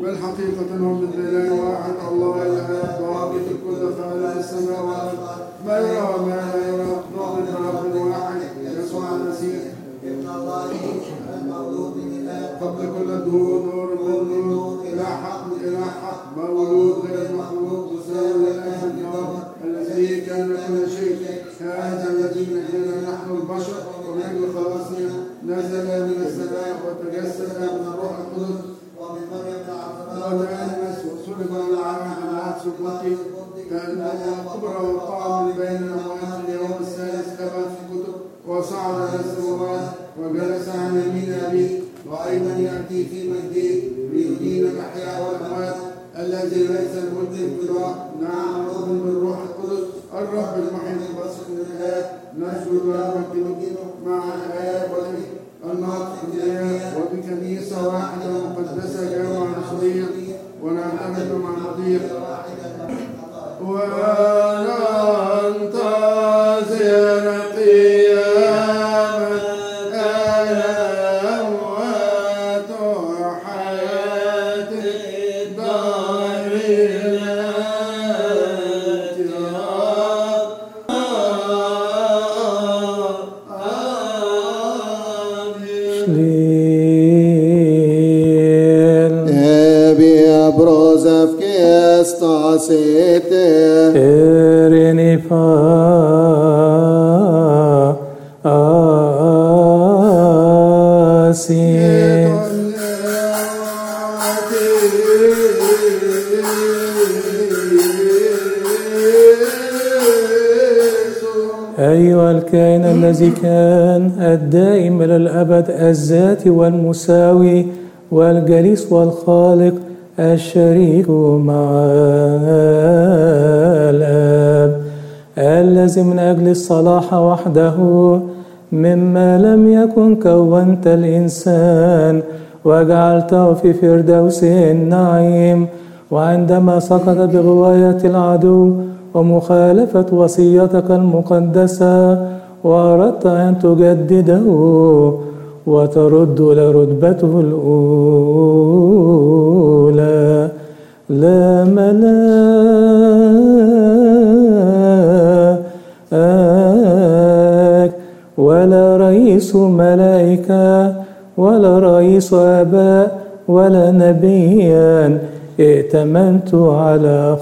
بالحقيقة هم بالله واحد الله الآب ضابط الكل خالق السماوات ما يرى وما لا يرى ضابط برب واحد يسوع المسيح ابن الله المولود من الآب قبل كل الدهور نور من نور إلى حق مولود غير مخلوق مساوي لله النار الذي كان كل شيء هذا الذي نجينا نحن البشر ومن أجل خلاصنا نزل من السماء وتجسد من الروح القدس ومن مريم وتأنس وصلب على العالم سقوطه كأنه كبر وقع من بين الأموات في اليوم الثالث كما في الكتب وصعد إلى السماوات وجلس عن يمين أبيه وأيضا يأتي في مجده ليدين الأحياء والأموات الذي ليس الملك انقضاء نعم نؤمن بالروح القدس الرب المحيي الباسط للآب نسجد ونمجد مع الآب والابن الناطق بالآيات وبكنيسة واحدة مقدسة جامعة رسولية ونعتمد مع المضيق وننتظر قيامة الأموات وحياة الدار Erini fa asi أيها الكائن الذي كان الدائم إلى الأبد الذاتي والمساوي والجليس والخالق الشريك مع الآب الذي من أجل الصلاح وحده مما لم يكن كونت الإنسان وجعلته في فردوس النعيم وعندما سقط بغواية العدو ومخالفة وصيتك المقدسة وأردت أن تجدده وترد إلى رتبته الأولى لا ملاك ولا رئيس ملائكة ولا رئيس آباء ولا نبيا ائتمنت على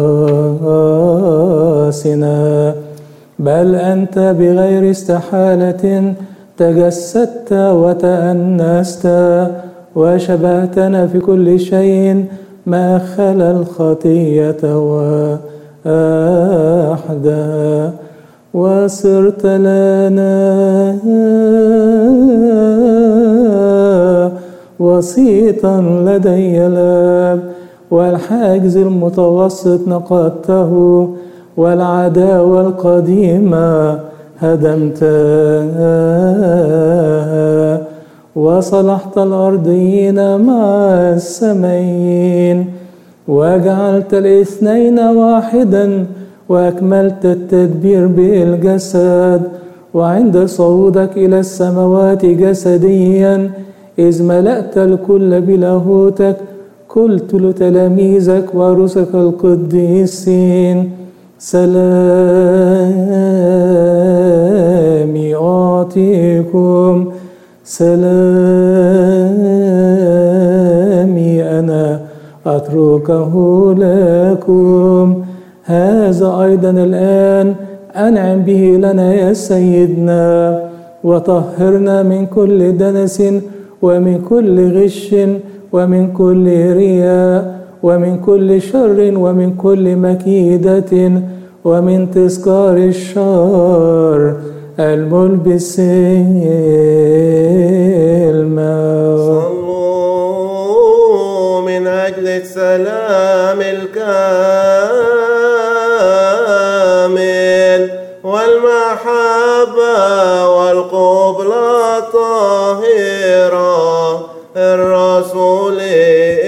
خلاصنا بل أنت بغير استحالة تجسدت وتأنست وشبهتنا في كل شيء ما خلا الخطية وحدها وصرت لنا وسيطا لدي الآب والحاجز المتوسط نقضته والعداوة القديمة هدمتها وصلحت الأرضين مع السمايين وجعلت الاثنين واحدا وأكملت التدبير بالجسد وعند صعودك إلى السماوات جسديا إذ ملأت الكل بلاهوتك قلت لتلاميذك ورسلك القديسين سلامي أعطيكم سلامي أنا أتركه لكم هذا أيضا الآن أنعم به لنا يا سيدنا وطهرنا من كل دنس ومن كل غش ومن كل رياء ومن كل شر ومن كل مكيدة ومن تذكار الشر الملبس الموت. صلوا من أجل السلام الكامل والمحبة والقبلة الطاهرة الرسولية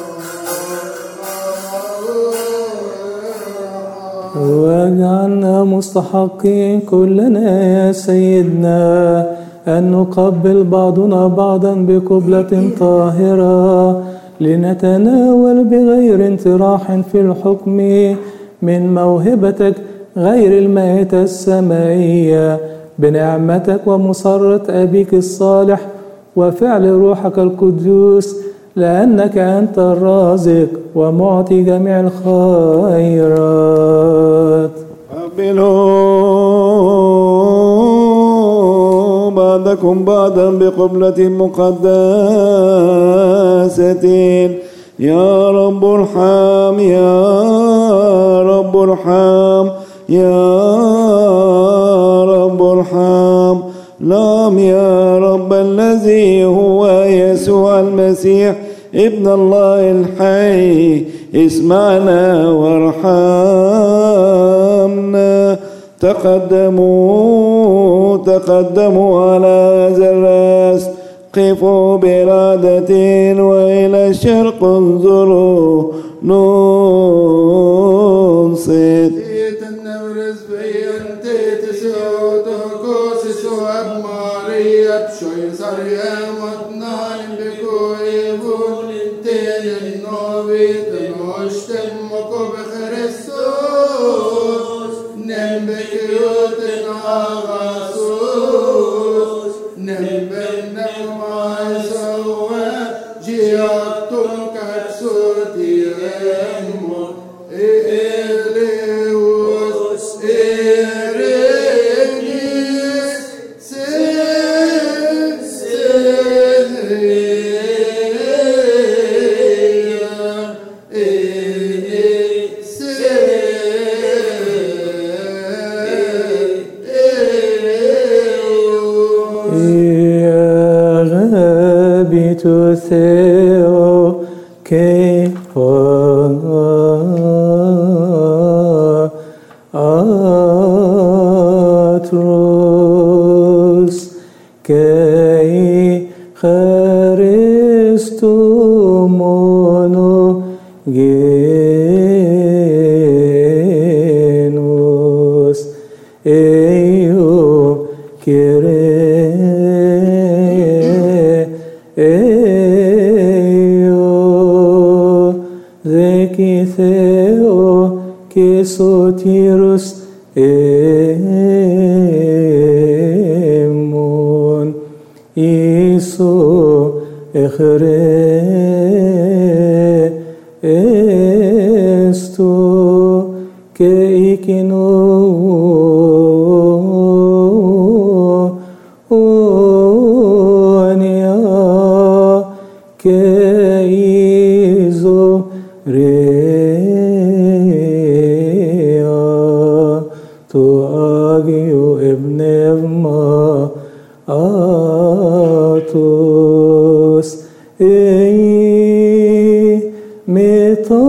واجعلنا مستحقين كلنا يا سيدنا أن نقبل بعضنا بعضا بقبلة طاهرة لنتناول بغير انطراح في الحكم من موهبتك غير المائتة السمائية بنعمتك ومسرة أبيك الصالح وفعل روحك القدوس لأنك أنت الرازق ومعطي جميع الخيرات. قبلوا بعضكم بعضا بقبلة مقدسة. يا رب ارحم يا رب ارحم يا رب ارحم. نعم يا رب الذي هو يسوع المسيح ابن الله الحي اسمعنا وارحمنا. تقدموا على هذا الراس قفوا برادة وإلى الشرق انظروا ننصت. Theo que atros que Christo mono genus eu Theo que sotirus emon iso esto que ikino onia que iso تو آگیو ابن ما آتوس ای میتا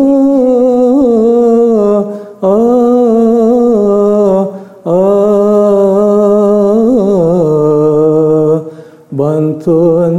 بانتون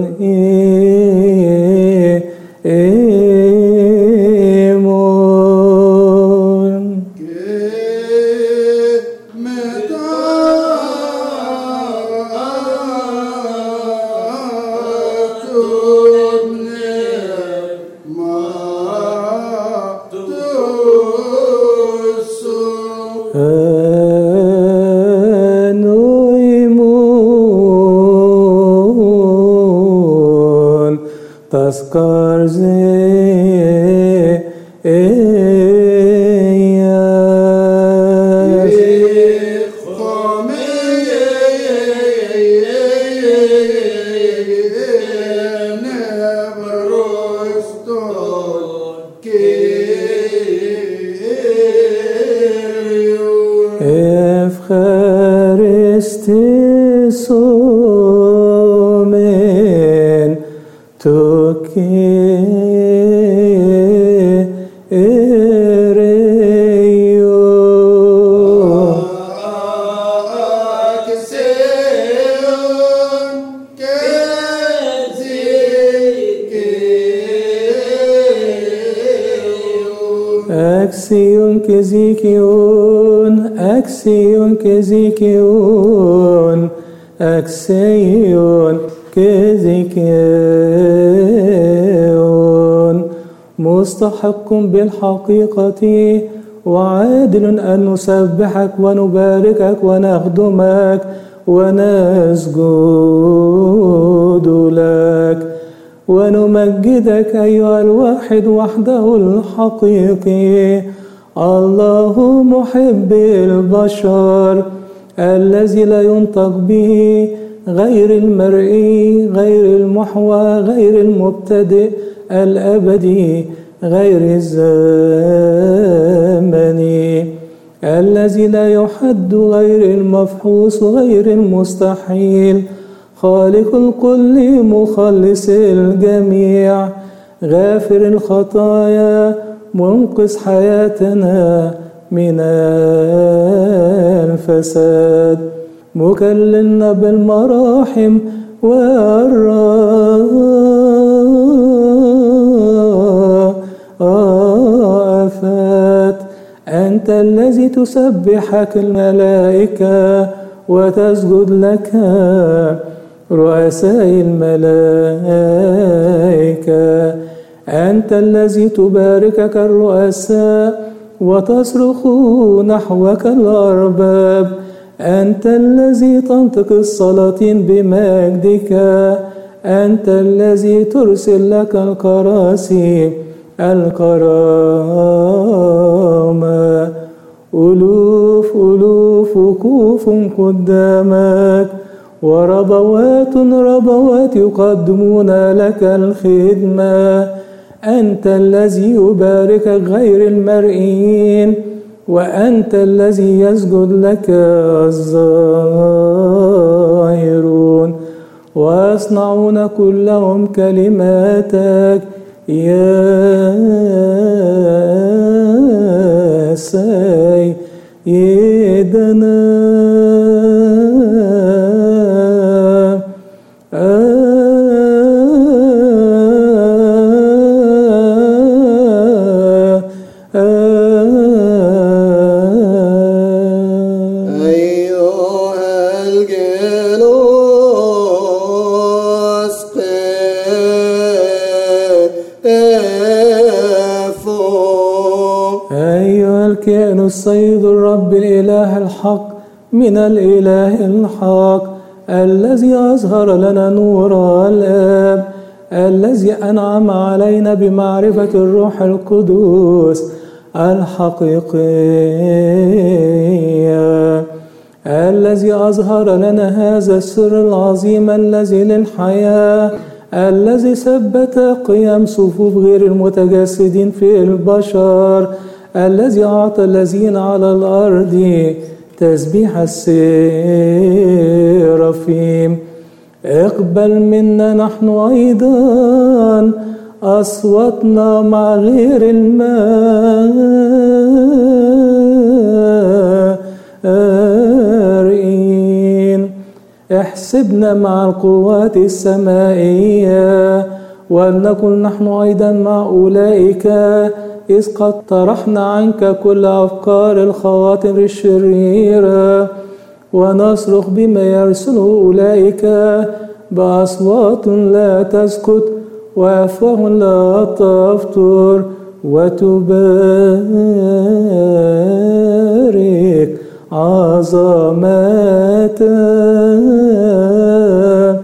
أكسيون كزيكيون أكسيون كزيكيون أكسيون كزيكيون مستحق بالحقيقة وعادل أن نسبحك ونباركك ونخدمك ونسجد لك ونمجدك أيها الواحد وحده الحقيقي الله محب البشر الذي لا ينطق به غير المرئي غير المحوى غير المبتدئ الأبدي غير الزمني الذي لا يحد غير المفحوص غير المستحيل خالق الكل مخلص الجميع غافر الخطايا منقذ حياتنا من الفساد مكللنا بالمراحم والرأفات أنت الذي تسبحك الملائكة وتسجد لك رؤساء الملائكة أنت الذي تباركك الرؤساء وتصرخ نحوك الأرباب أنت الذي تنطق السلاطين بمجدك أنت الذي ترسل لك الكراسي الكرامة ألوف ألوف وقوف قدامك وربوات ربوات يقدمون لك الخدمة أنت الذي يباركك غير المرئيين وأنت الذي يسجد لك الظاهرون ويصنعون كلهم كلماتك يا سيدنا السيد الرب الإله الحق من الإله الحق الذي أظهر لنا نور الآب الذي أنعم علينا بمعرفة الروح القدوس الحقيقية الذي أظهر لنا هذا السر العظيم الذي للحياة الذي ثبت قيام صفوف غير المتجسدين في البشر الذي أعطى الذين على الأرض تسبيح السرافيم اقبل منا نحن أيضا أصواتنا مع غير المارئين احسبنا مع القوات السمائية ولنكن نحن أيضا مع أولئك إذ قد طرحنا عنك كل أفكار الخواطر الشريرة ونصرخ بما يرسله أولئك بأصوات لا تسكت وأفواه لا تفتر وتبارك عظمتك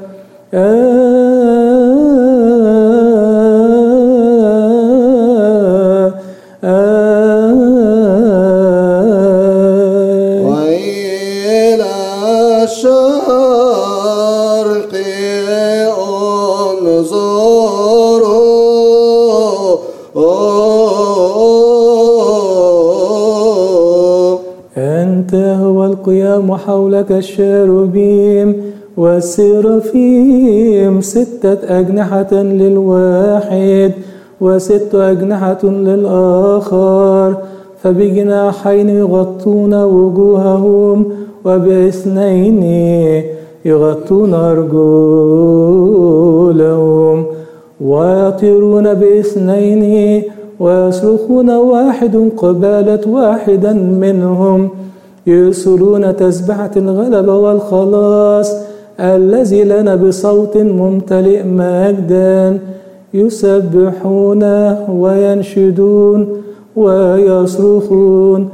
القيام حولك الشاروبيم والسرافيم 6 أجنحة للواحد و6 أجنحة للآخر فبجناحين يغطون وجوههم وب2 يغطون أرجلهم ويطيرون ب2 ويصرخون واحد قبالة واحدا منهم يرسلون تسبحة الغلبة والخلاص الذي لنا بصوت ممتلئ مجدا يسبحون وينشدون ويصرخون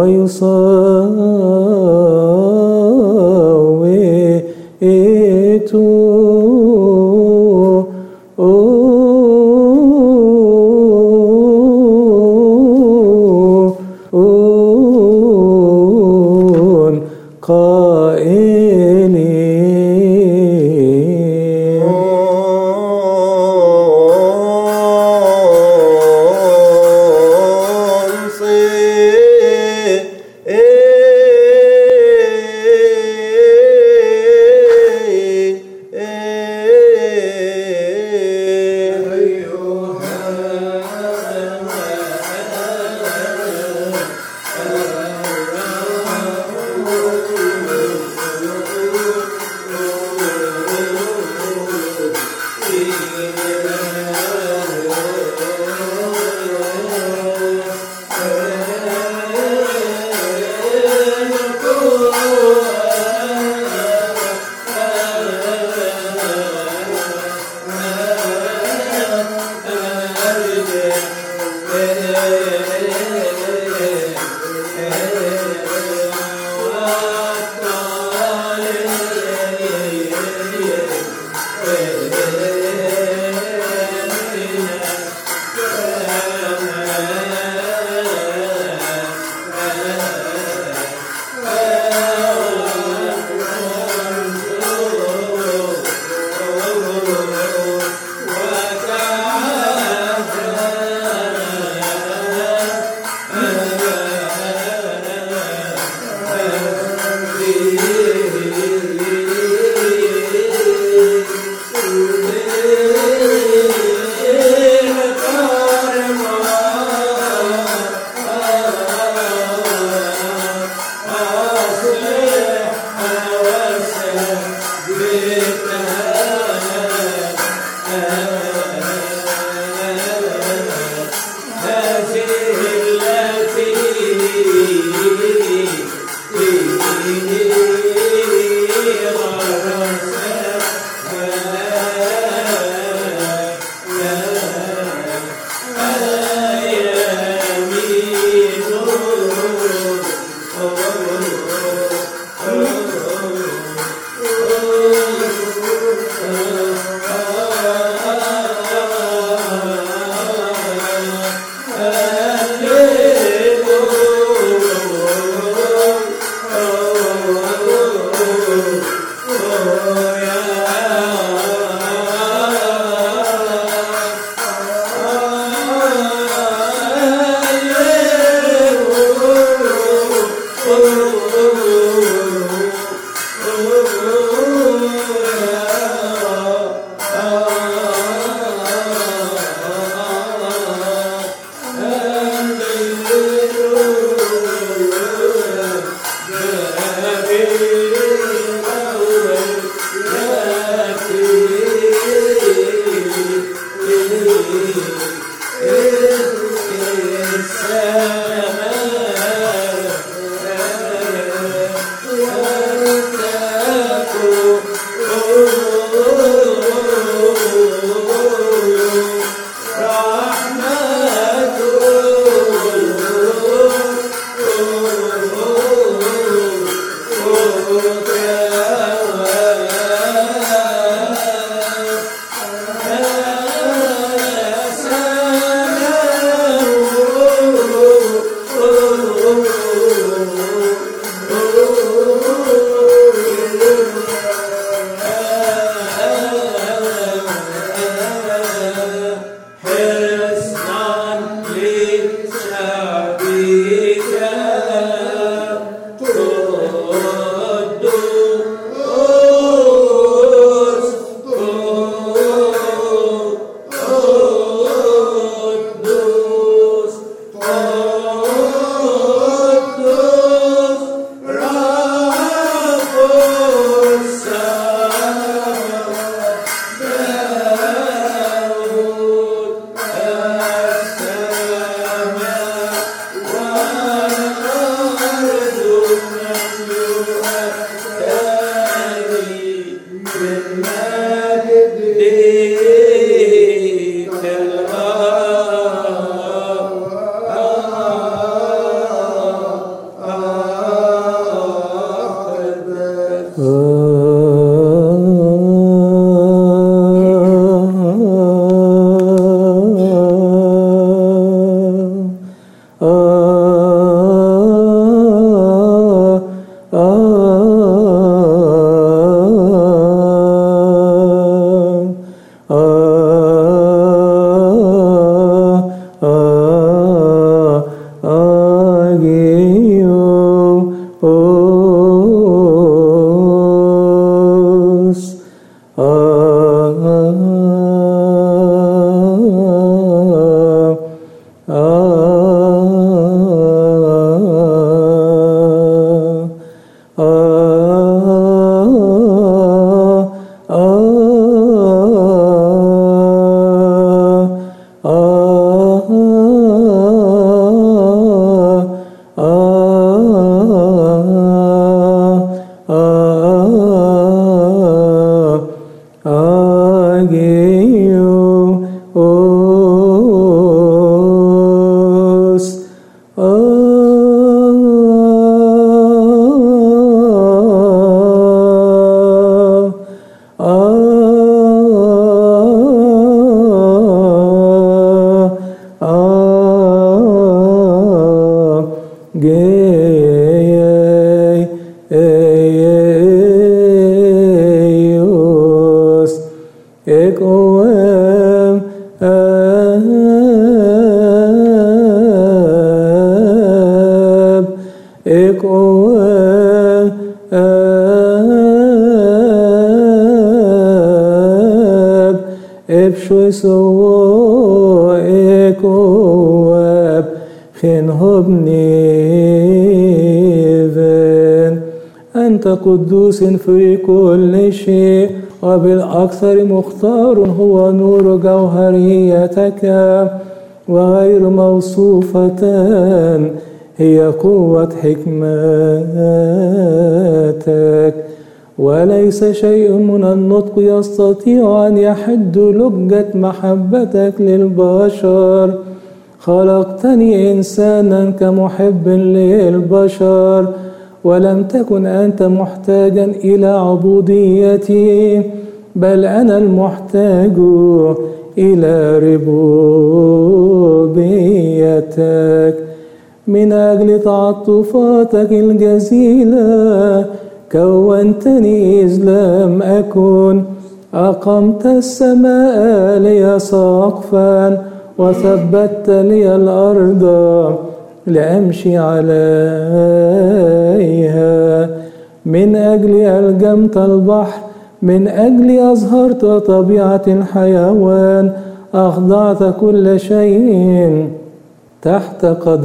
ويصوتون قائلين أنت قدوس في كل شيء، وبالأكثر مختار هو نور جوهريتك، وغير موصوفة هي قوة حكمتك، وليس شيء من النطق يستطيع أن يحد لجة محبتك للبشر. خلقتني إنسانا كمحب للبشر، ولم تكن أنت محتاجا إلى عبوديتي، بل أنا المحتاج إلى ربوبيتك. من أجل تعطفاتك الجزيلة كونتني إذ لم أكن، أقمت السماء لي سقفا، وثبت لي الأرض لأمشي عليها. من أجل ألجمت البحر، من أجل أظهرت طبيعة الحيوان، أخضعت كل شيء تحت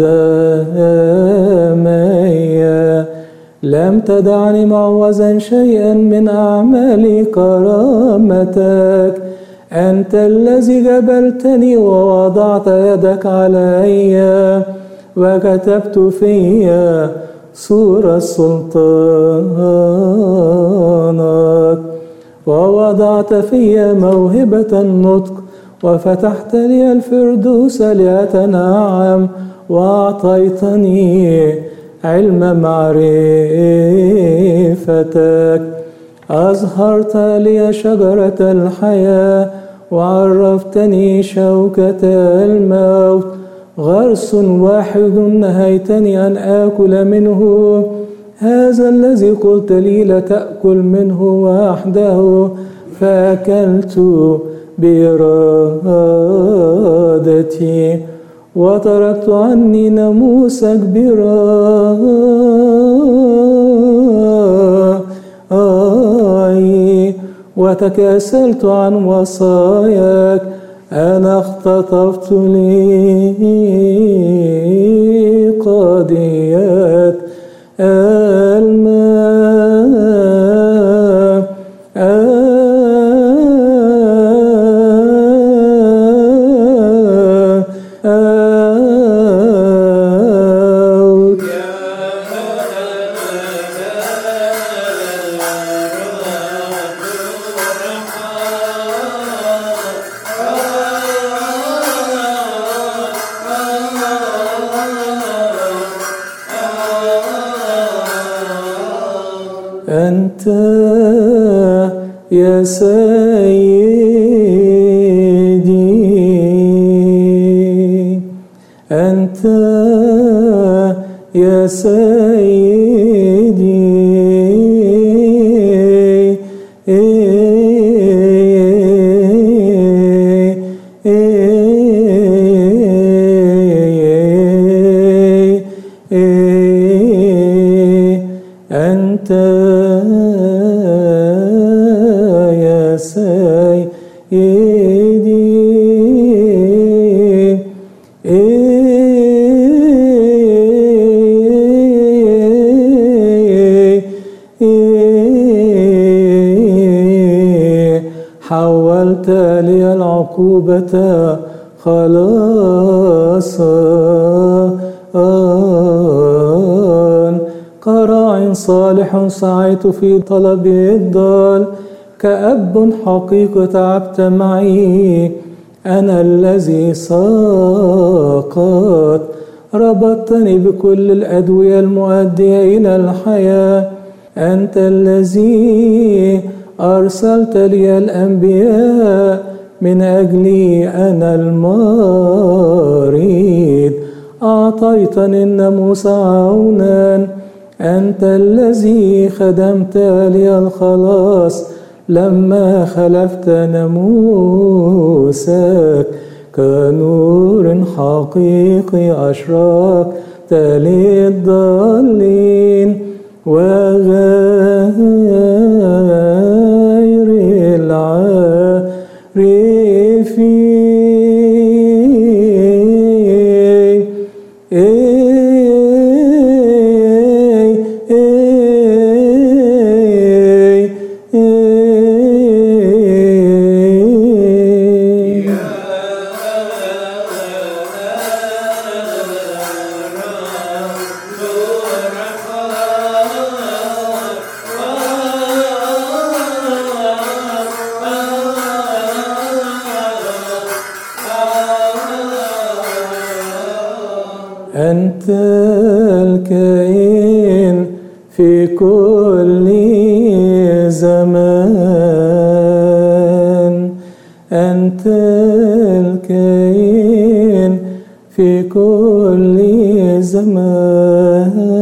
قدمي. لم تدعني معوزا شيئا من أعمال كرامتك. أنت الذي جبلتني ووضعت يدك علي، وكتبت في سور سلطانك، ووضعت في موهبة النطق، وفتحت لي الفردوس لأتنعم، وأعطيتني علم معرفتك. أظهرت لي شجرة الحياة، وعرفتني شوكة الموت. غرس واحد نهيتني أن آكل منه، هذا الذي قلت لي لا تأكل منه وحده، فأكلت بإرادتي، وتركت عني ناموسك برأيي، وتكاسلت عن وصاياك. أنا اختطفت لي قضية الماء، يا سيدي، أنت يا سيدي، أنت يا سيدي، حولت لي العقوبة خلاصا، كراع صالح سعيت في طلب الضال، كأب حقيق تعبت معي، أنا الذي ساقط، ربطتني بكل الأدوية المؤدية إلى الحياة، أنت الذي أرسلت لي الأنبياء من أجلي أنا المريض، أعطيتني الناموس عونا، أنت الذي خدمت لي الخلاص، لما خلفت ناموسك كنور حقيقي أشرقت للضالين وغير العارفين. أنت الكائن في كل زمان، أنت الكائن في كل زمان،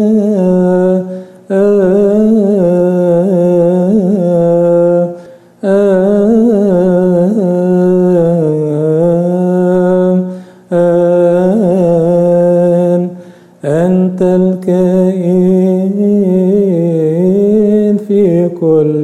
أنت الكائن في كل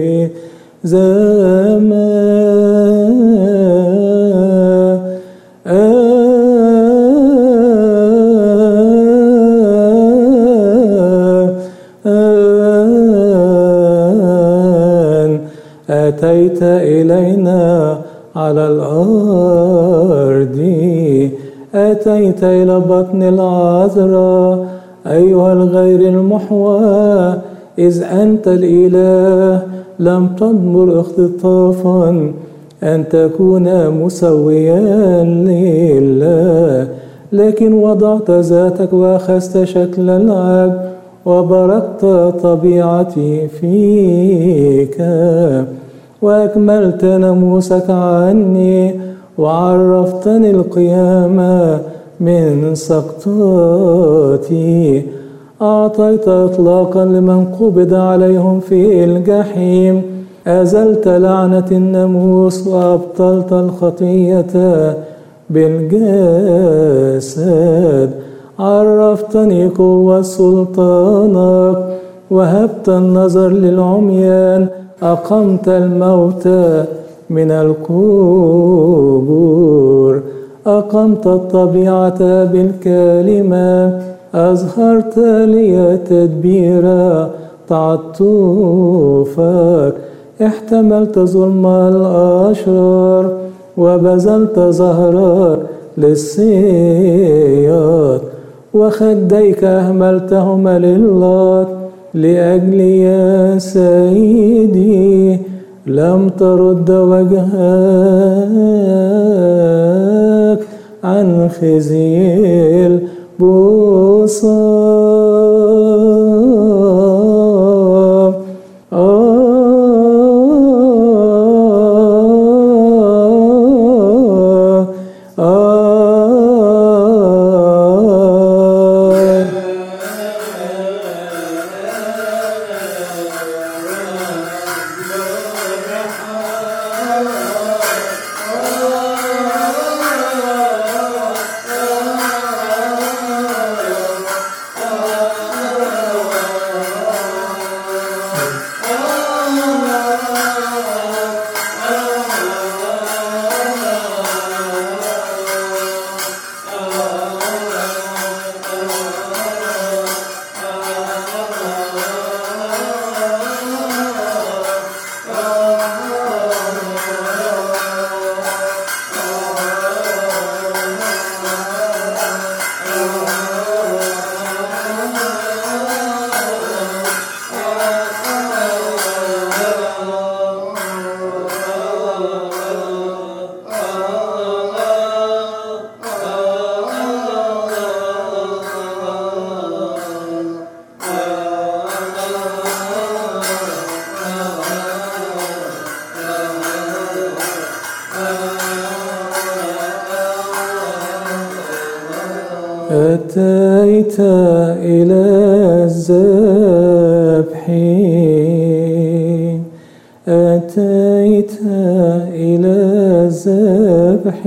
زمان، أتيت إلينا على الأرض، أتيت إلى بطن العذراء أيها الغير المحوى، إذ أنت الإله لم تضمر اختطافا أن تكون مسويا لله، لكن وضعت ذاتك وأخذت شكل العبد وبركت طبيعتي فيك، وأكملت ناموسك عني وعرفتني القيامة من سقطاتي، أعطيت إطلاقا لمن قبض عليهم في الجحيم، أزلت لعنة الناموس وأبطلت الخطية بالجسد، عرفتني قوة سلطانك وهبت النظر للعميان، أقمت الموتى من القبور، أقمت الطبيعة بالكلمة، أظهرت لي تدبير تعطفك، احتملت ظلم الأشرار وبذلت ظهرك للصياد، وخديك أهملتهما لله، لأجلي يا سيدي لم ترد وجهك عن خزي البصار. أتيت إلى الذبح أتيت إلى الذبح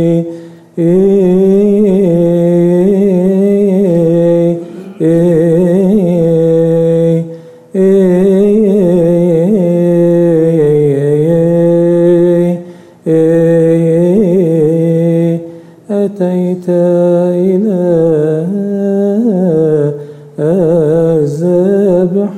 أتيت إلى الذبح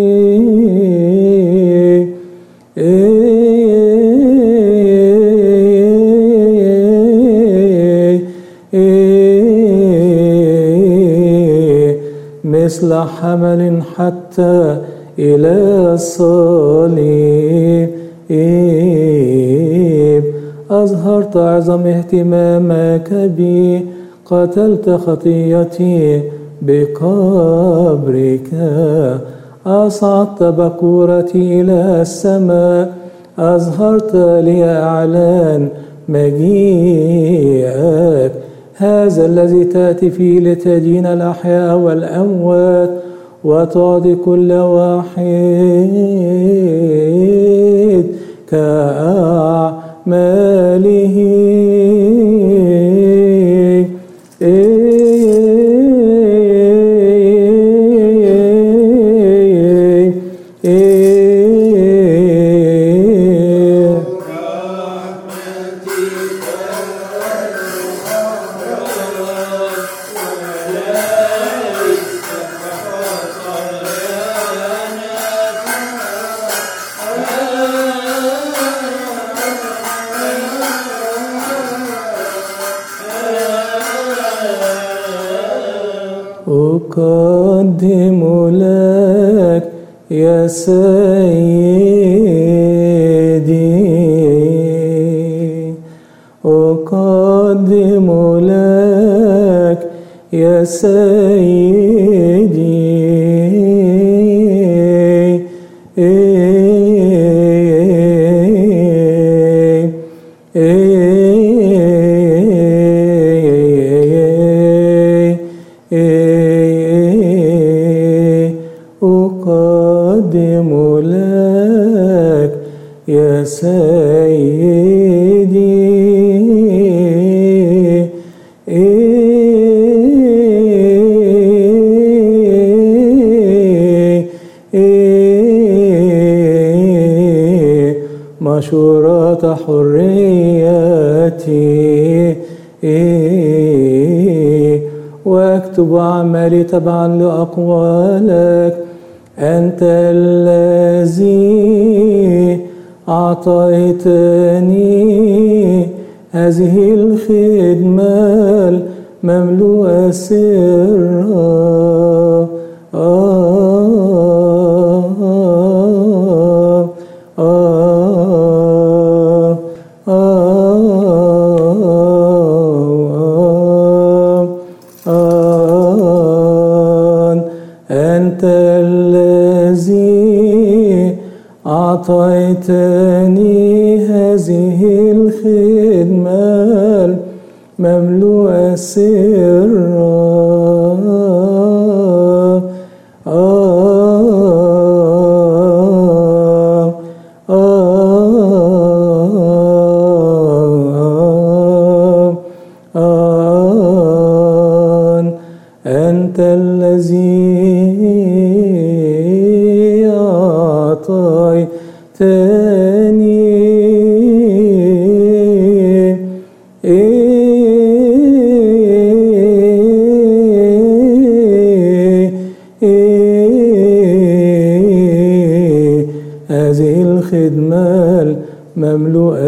مثل حمل حتى إلى الصليب أظهرت عظم اهتمامك بي قتلت خطيتي بقبرك أصعدت بكورتي إلى السماء أظهرت لي أعلان مجيئك هذا الذي تأتي فيه لتدين الأحياء والأموات وتعطي كل واحد كأعماله أقدم لك يا سيدي أقدم لك يا سيدي أقدم لك يا سيدي مشورة حريتي واكتب أعمالي تبعا لأقوالك أنت الذي أعطيتني هذه الخدمة المملوءة سرا أنت الذي أعطيتني هذه الخدمة المملوءة سرا أنت الذي أعطيتني هذه الخدمة المملوءة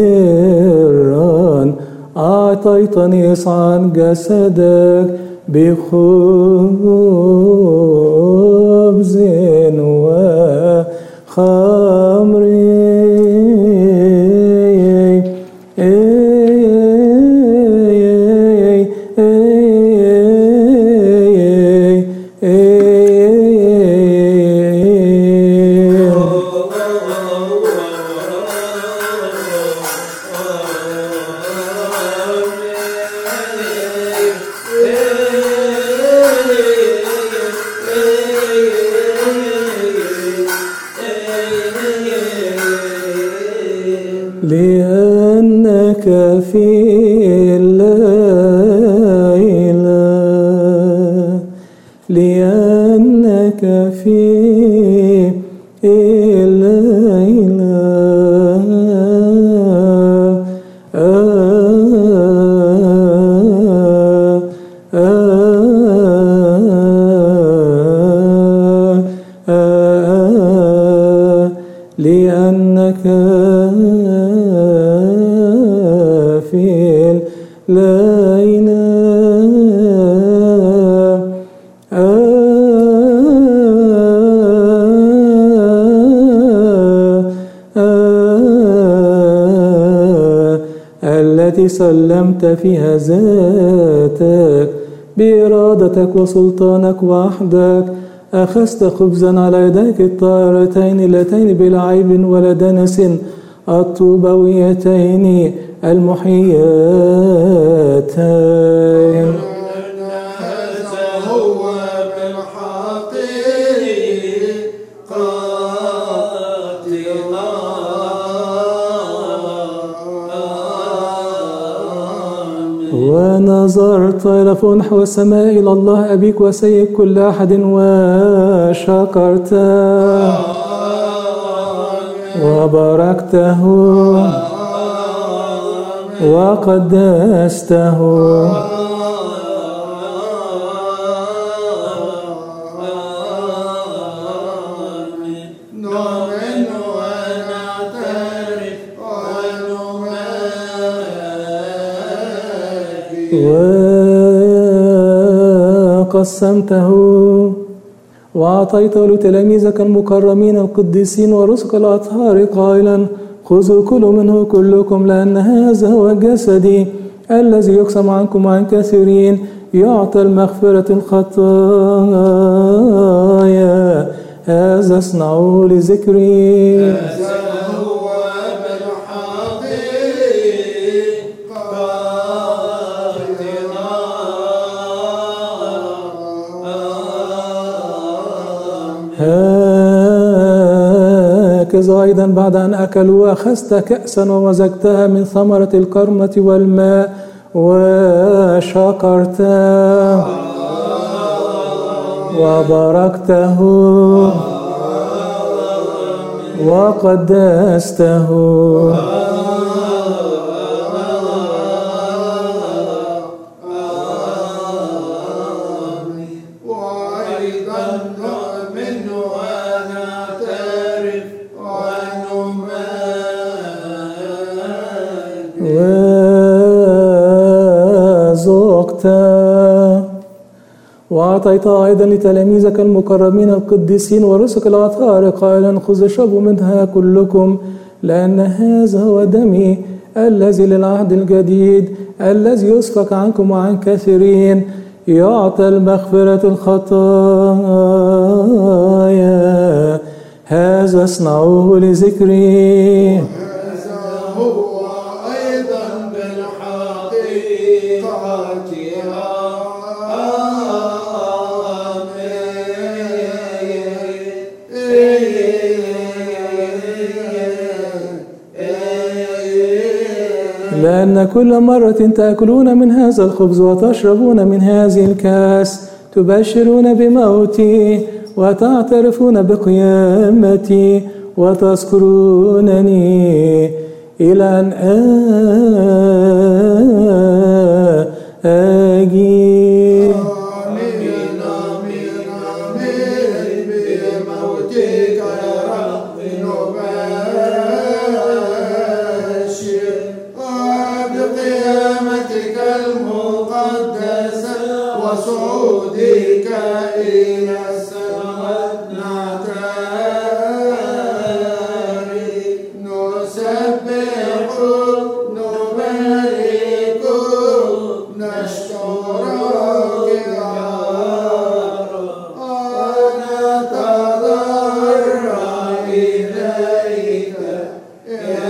سرا أعطيتني إصعان جسدك بخبز وخمر لأنك في الليلة لأنك في الليلة لأنك في الليلة التي سلمت فيها ذاتك بإرادتك وسلطانك وحدك أخذت خبزا على يديك الطاهرتين اللتين بلا عيب ولا دنس الطوبويتين المحياتين ونظرت إلى فنحو السماء إلى الله أبيك وسيد كل أحد وشكرته وباركته وقدسته وقسمته وأعطيته لتلاميذك المكرمين القديسين ورسلك الأطهار قائلا خذوا كلوا منه كلكم لأن هذا هو جسدي الذي يقسم عنكم وعن كثيرين يعطى المغفرة الخطايا هذا اصنعوه لذكري هكذا أيضا بعد أن أكلوا أخذت كأسا ومزجتها من ثمرة الكرمة والماء وشكرته وباركته وقدسته وأعطيت أيضا لتلاميذك المكرمين القديسين ورسلك الأطهار قائلا خذوا اشربوا منها كلكم لأن هذا هو دمي الذي للعهد الجديد الذي يسفك عنكم وعن كثيرين يعطى المغفرة الخطايا هذا اصنعوه لذكري لأن كل مرة تأكلون من هذا الخبز وتشربون من هذه الكاس تبشرون بموتي وتعترفون بقيامتي وتذكرونني إلى أن آجي. وصعودك إلى السماء نعتري نسبح نبارك نشكرك يا رب ونتضرع إليك يا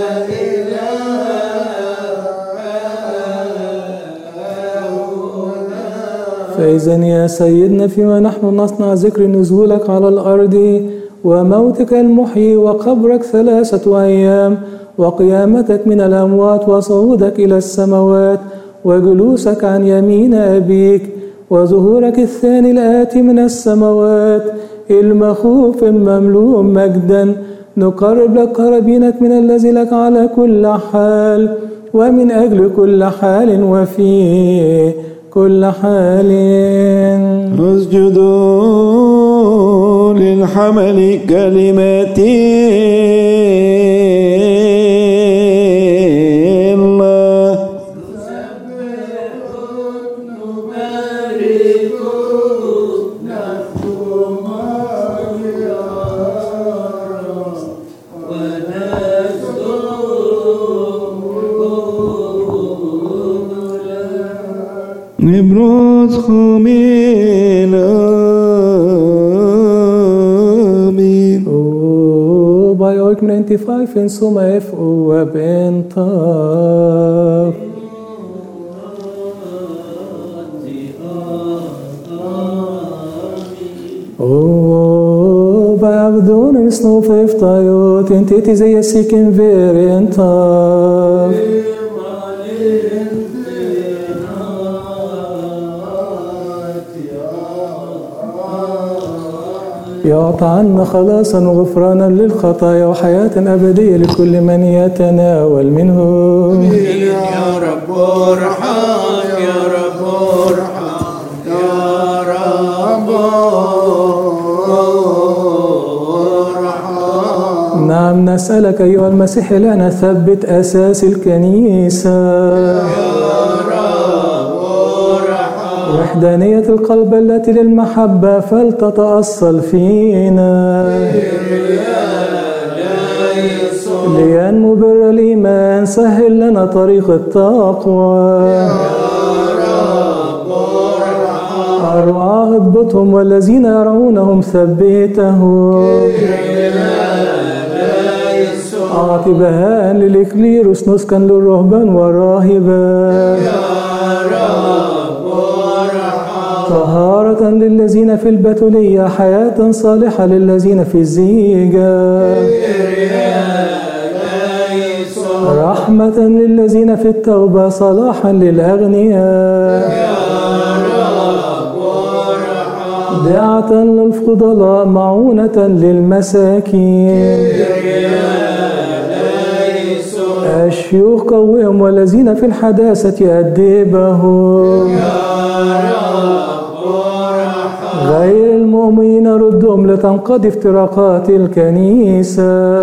فإذا يا سيدنا فيما نحن نصنع ذكر نزولك على الأرض وموتك المحيي وقبرك 3 أيام وقيامتك من الأموات وصعودك إلى السماوات وجلوسك عن يمين أبيك وظهورك الثاني الآتي من السماوات المخوف المملوء مجدا نقرب لك قرابينك من الذي لك على كل حال ومن أجل كل حال وفي كل حال. اسجدوا للحمل كلماتي الله نبروز خمين آمين. By Oik 95 in Summa F وب انطاف. By Abdon in Snow 5 Tayot in Titi Zay Sikin Very Entaf. يعطى عنا خلاصا وغفرانا للخطايا وحياة أبدية لكل من يتناول منه. يا رب ارحم يا رب ارحم يا رب ارحم. نعم نسألك أيها المسيح لنا ثبت أساس الكنيسة وحدانية القلب التي للمحبة فلتتأصل فينا لينمو بر الإيمان. سهل لنا طريق التقوى. الرعاة اضبطهم والذين يرعونهم ثبتهم. أعطي بهاء للإكليروس نسكا للرهبان والراهبات. طهارة للذين في البتولية حياة صالحة للذين في الزيجة. رحمة للذين في التوبة صلاحا للأغنياء. دعة للفضلاء معونة للمساكين. الشيوخ قوهم والذين في الحداثة أدبهم. غير المؤمنين ردهم لتنقضي افتراقات الكنيسة.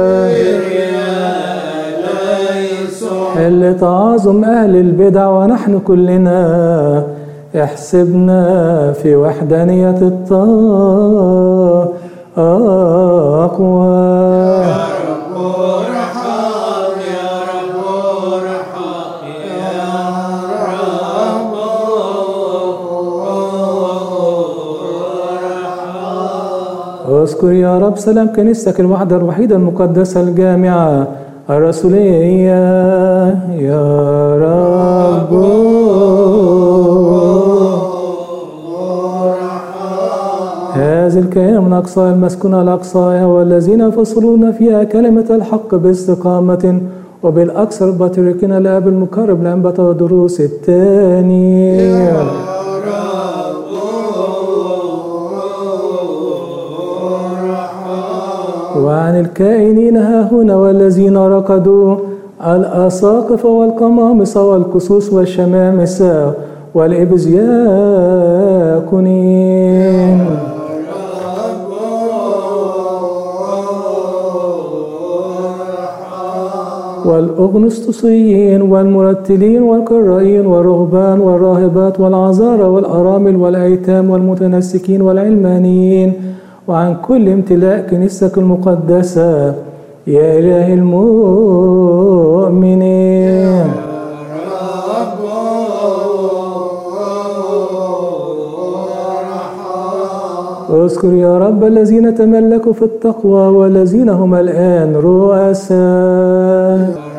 حل تعاظم أهل البدع ونحن كلنا احسبنا في وحدانية التقوى. اذكر يا رب سلام كنيستك الوحدة الوحيدة المقدسة الجامعة الرسولية يا رب. هذه الكائنة من أقصى المسكونة الأقصايا والذين يفصلون فيها كلمة الحق باستقامة وبالأكثر بطريقين الآب المقرب لأنبت ودروس الثاني. وعن الكائنين ها هنا والذين رقدوا الأساقف والقمامص والكسوس والشمامسة والإبزياكونين. والأغنسطسيين والمرتلين والقرائين والرهبان والراهبات والعذارى والأرامل والأيتام والمتنسكين والعلمانيين وعن كل امتلاء كنيستك المقدسة يا إله المؤمنين. اذكر يا رب الذين تملكوا في التقوى والذين هم الآن رؤساء.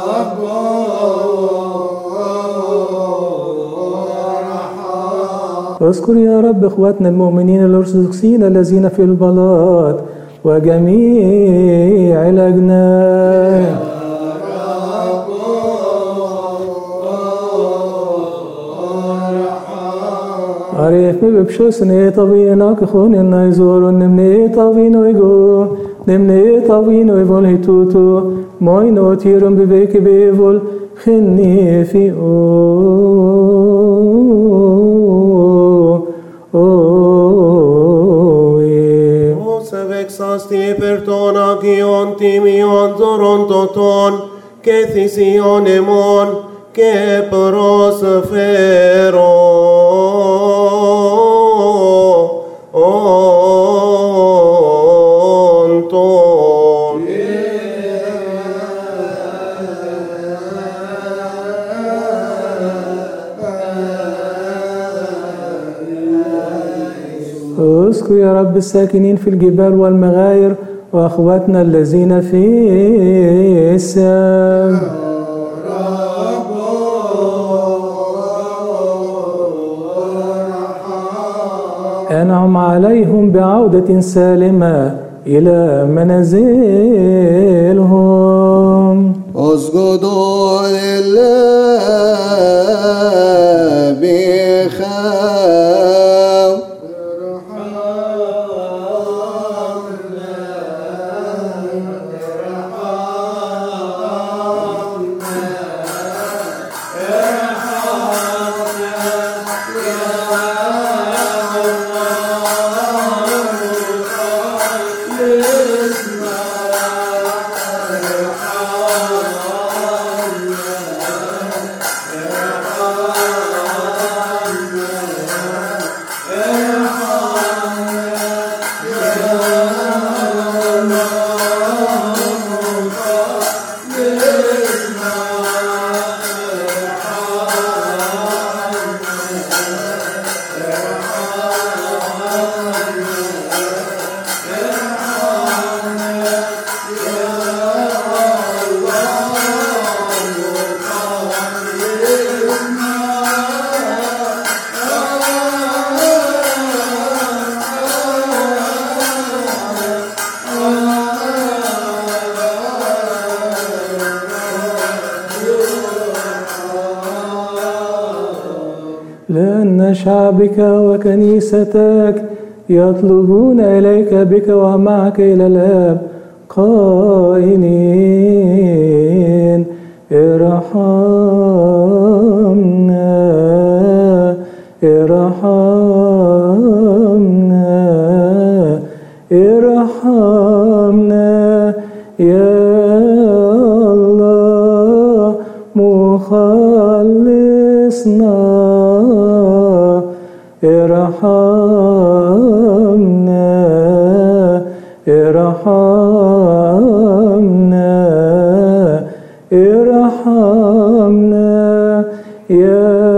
اذكر يا رب اخواتنا المؤمنين الارثوذكسيين الذين في البلاط وجميع الأجناد. med bepsjøsnet av inakehonen i zoren, nemnet av inoigo, nemnet av inoivol hituto, moino tirum beveke bevol, خني في Ose vexasti per ton agion timion zorontoton, che thision emon, che prosfero. اذكر يا رب الساكنين في الجبال والمغاير وأخواتنا الذين في السام أنعم عليهم بعودة سالمة إلى منازلهم اسجدوا لله بخاف لأن شعبك وكنيستك يطلبون إليك بك ومعك إلى الآب قائلين ارحمنا ارحمنا ارحمنا يا الله مخلصنا ارحمنا ارحمنا ارحمنا يا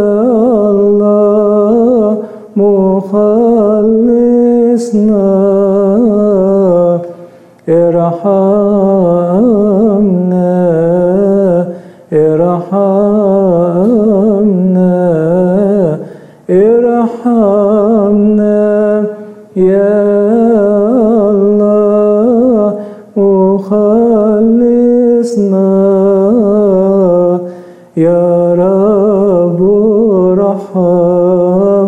الله مخلصنا ارحمنا ارحمنا ارحمنا يا الله مخلصنا يا رب ارحم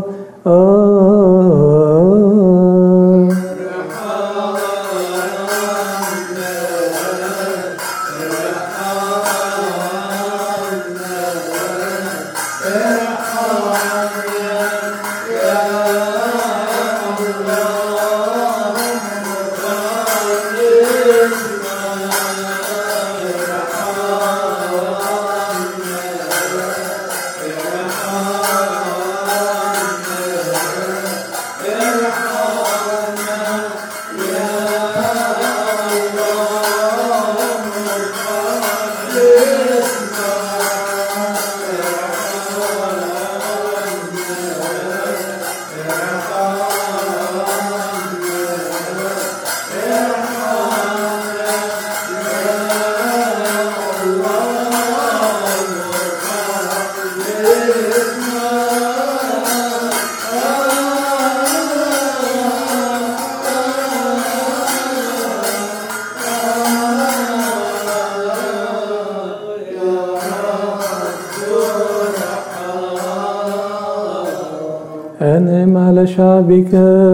أنعم على شعبك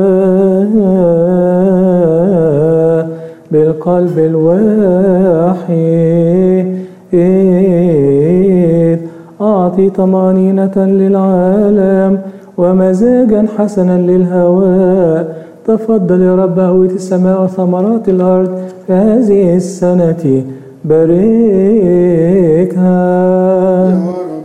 بالقلب الواحد. أعطي طمأنينة للعالم ومزاجا حسنا للهواء. تفضل يا رب هوية السماء وثمرات الأرض في هذه السنة، باركها.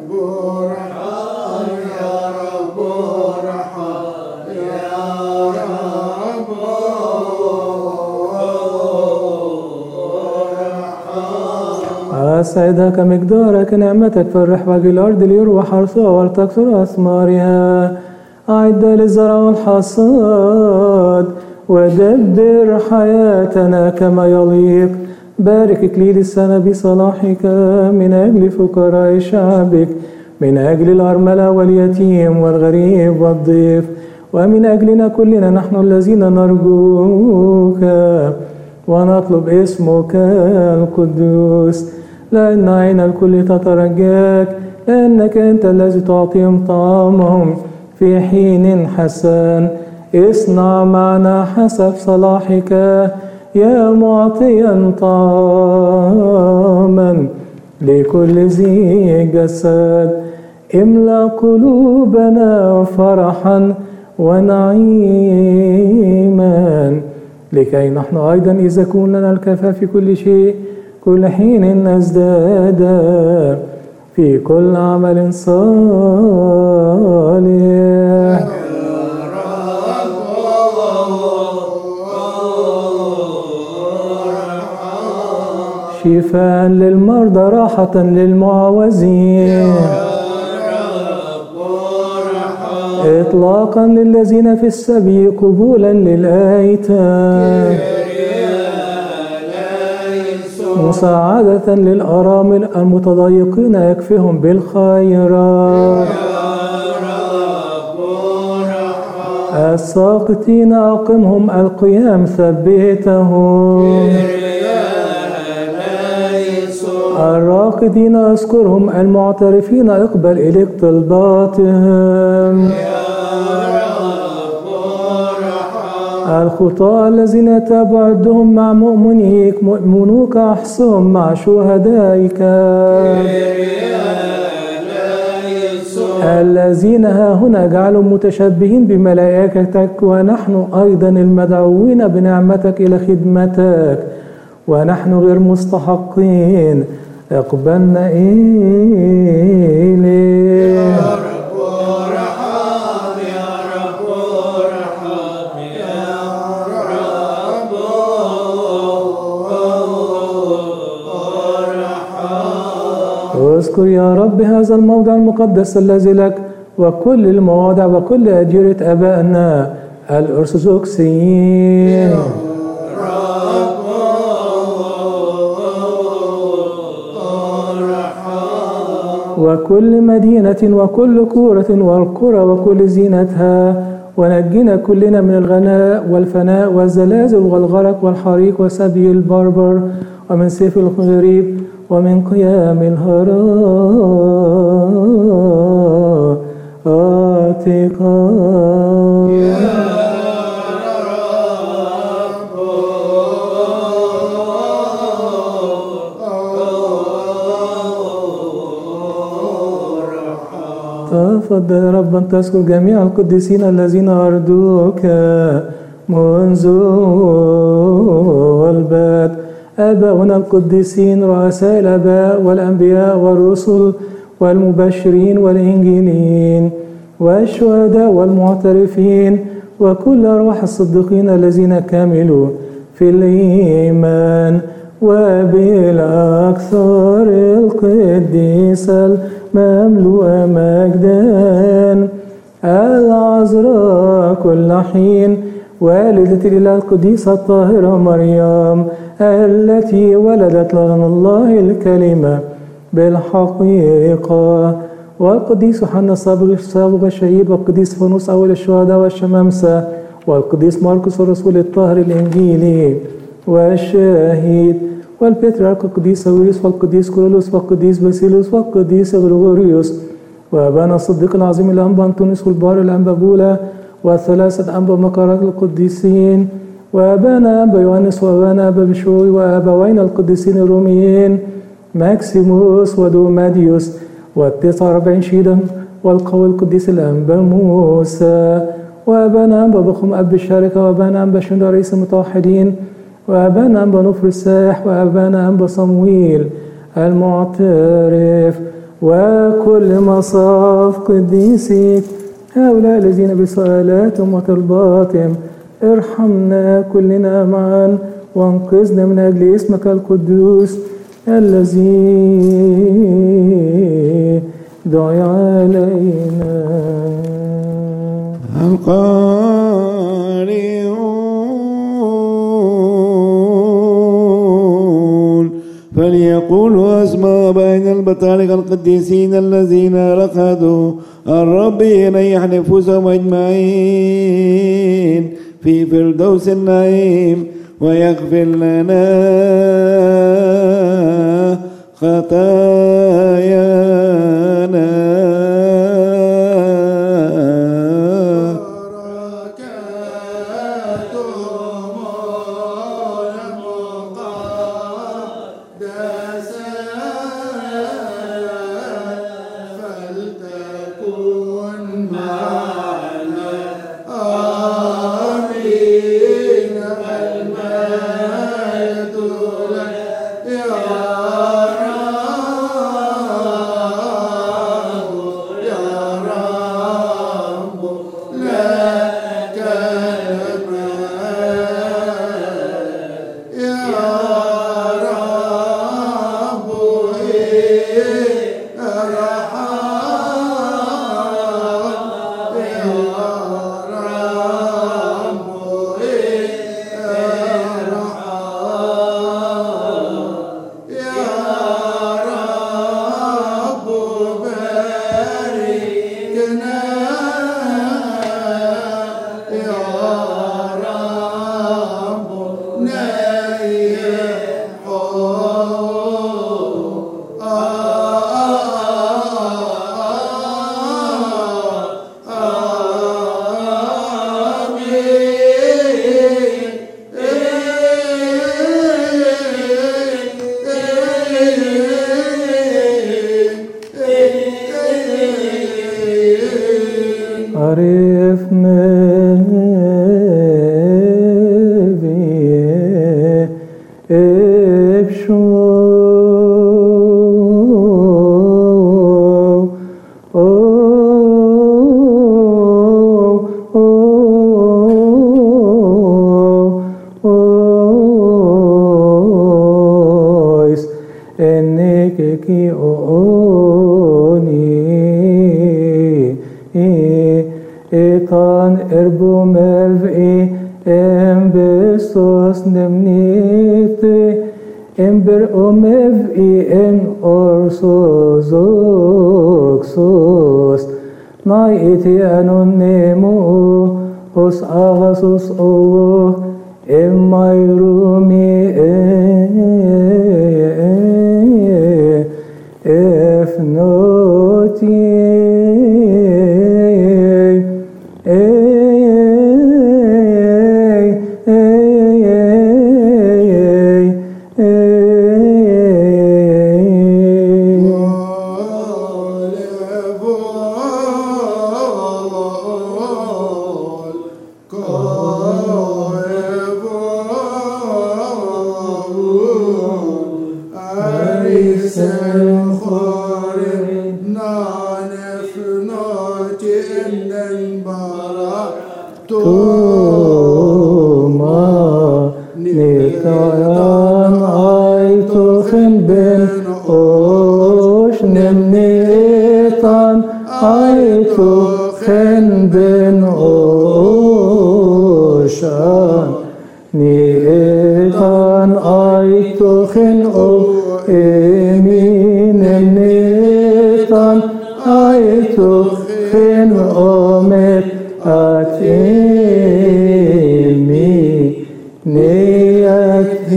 أسعدها كمقدارك نعمتك، فرح وجه الأرض ليروى حرثها ولتكثر أثمارها. أعد للزرع والحصاد ودبر حياتنا كما يليق. بارك إكليل السنة بصلاحك من أجل فقراء شعبك، من أجل الأرملة واليتيم والغريب والضيف، ومن أجلنا كلنا نحن الذين نرجوك ونطلب اسمك القدوس. لأن عين الكل تترجاك، لأنك أنت الذي تعطيهم طعامهم في حين حسن. اصنع معنا حسب صلاحك يا معطيا طعاما لكل ذي جسد. املأ قلوبنا فرحا ونعيما، لكي نحن أيضا إذا كنا لنا الكفاف في كل شيء كل حين نزداد في كل عمل صالح. شفاء للمرضى، راحة للمعوزين، إطلاقا للذين في السبي، قبولا للأيتام، مساعدة للأرامل المتضايقين، يكفهم بالخيرات. الساقطين أقمهم، القيام ثبتهم. الراقدين اذكرهم، المعترفين اقبل إليك طلباتهم. الخطاة الذين تبعدهم مع مؤمنيك، مؤمنوك أحصهم مع شهدائك. الذين ها هنا جعلوا متشبهين بملائكتك، ونحن أيضا المدعوين بنعمتك إلى خدمتك ونحن غير مستحقين، اقبلنا إليك. يا رب ارحم، يا رب ارحم، يا رب ارحم. اذكر يا رب هذا الموضع المقدس الذي لك، وكل المواضع وكل أجيرة آبائنا الأرثوذكسيين، وكل مدينة وكل كورة والقرى وكل زينتها، ونجينا كلنا من الغناء والفناء والزلازل والغرق والحريق وسبي البربر، ومن سيف الغريب، ومن قيام الهراتق. تفضل يا رب أن تذكر جميع القديسين الذين أرجوك منذ البدء، آباؤنا القديسين، رؤساء الآباء والأنبياء والرسل والمبشرين والإنجيليين والشهداء والمعترفين، وكل أرواح الصديقين الذين كملوا في الإيمان، وبالأكثر القديسة المملوءة مجدا العذراء كل حين، والدة الإله القديسة الطاهرة مريم التي ولدت لنا الله الكلمة بالحقيقة، والقديس يوحنا الصابغ الشهيد، والقديس فانوس أول الشهداء والشمامسة، والقديس ماركوس الرسول الطاهر الإنجيلي والشهيد، والبطريرك القديس ساويرس، والقديس كورولوس، والقديس باسيلوس، والقديس غريغوريوس، وأبانا الصديق العظيم الأنبا أنطونيوس والبار الأنبا بولا والثلاثة أنبا مقرات القديسين وأبانا أنبا يوحنس وأبانا أنبا بشوي وأبوين القديسين الروميين ماكسيموس ودوماديوس و49 شهيدا والقوي القديس الأنبا موسى وأبانا أنبا بخم أب الشركة وأبانا أنبا شندا رئيس المتوحدين وأبانا أنبا نفر الساح وأبانا أنبا صمويل المعترف وكل مصاف قديسيك هؤلاء الذين بسؤالاتهم وطلباتهم ارحمنا كلنا معا وانقذنا من أجل اسمك القدوس الذي دعي علينا. القارئون فليقولوا أسماء بين البطارق القديسين الذين رقدوا الرب يريح نفوسهم أجمعين في فردوس النعيم ويغفر لنا خطايانا.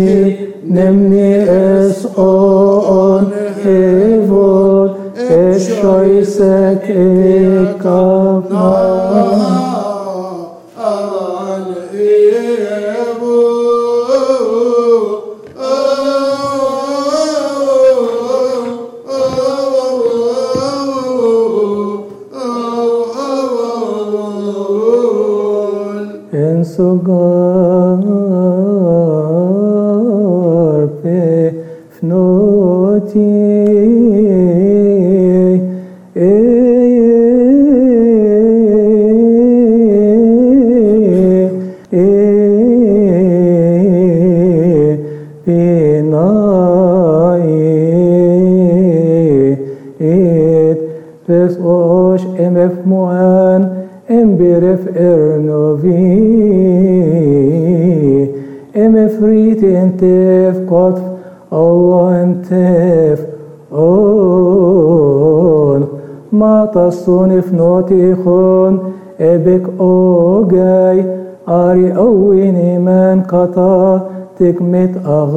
Nemni es on hevor es Shoisek ekavna. En sugar pe fnoti Osh emef muan emberef ernovi emef rit entef qatf aw entef on ma tasonif notikhon ebek ogay ari awin iman qata tikmet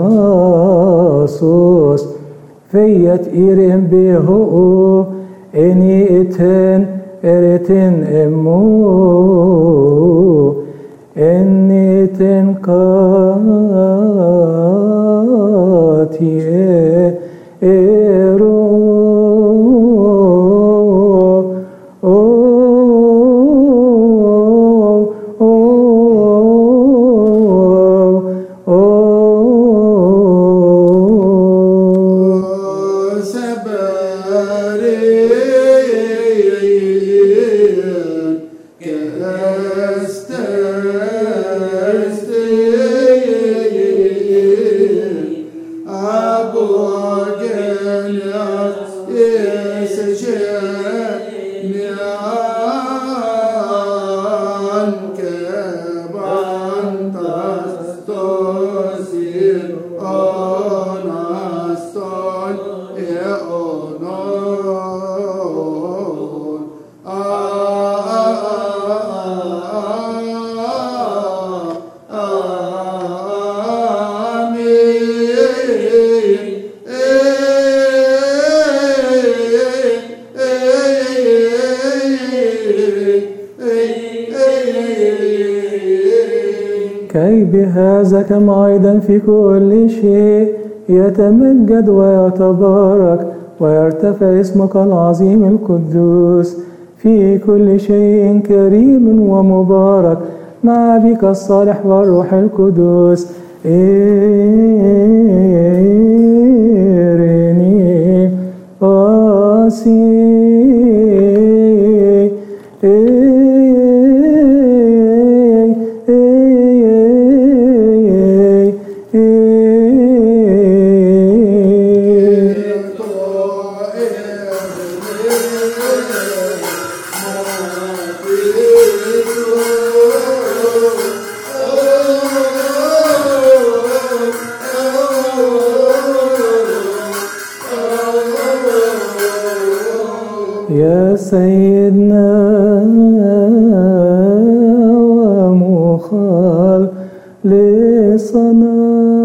aghasus fiyat irim bihu Eni eten eretin emu Eni eten katiye eru كي بهذا كما أيضا في كل شيء يتمجد ويتبارك ويرتفع اسمك العظيم القدوس في كل شيء كريم ومبارك مع أبيك الصالح والروح القدوس إيريني آسي يا سيدنا ومخلصنا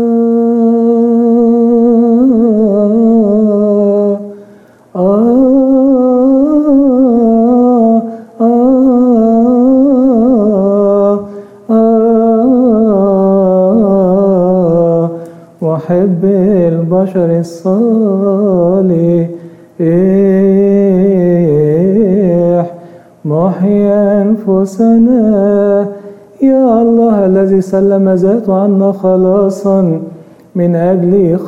وحب البشر الصالح محيا أنفسنا يا الله الذي سلم ذاته عنا خلاصا من أجل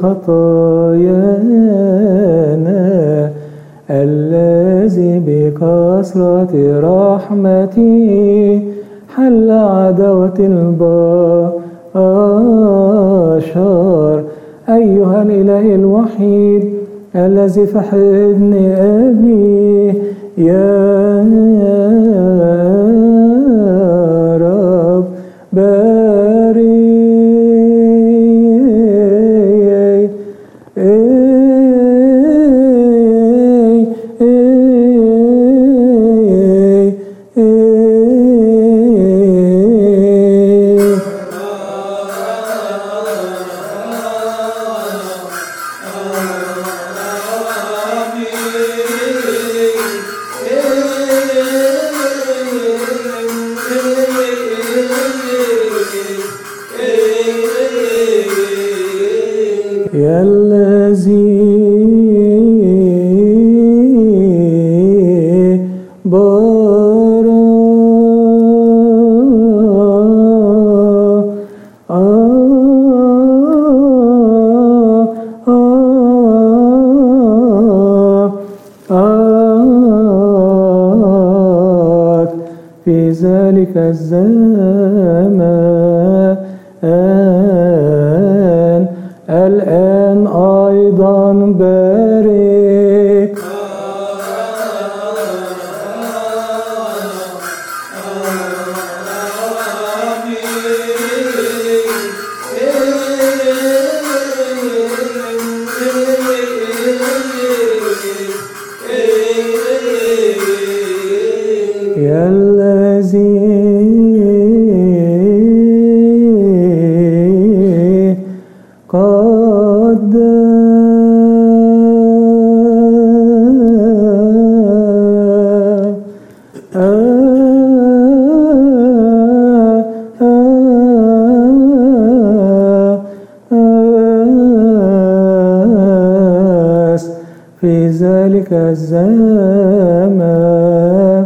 خطايانا الذي بكثرة رحمته حل عداوة البشر أيها الإله الوحيد الذي فحدني أبي يا رب باري ذلك الزمان الآن أيضا بارك يا الذي قد في ذلك الزمان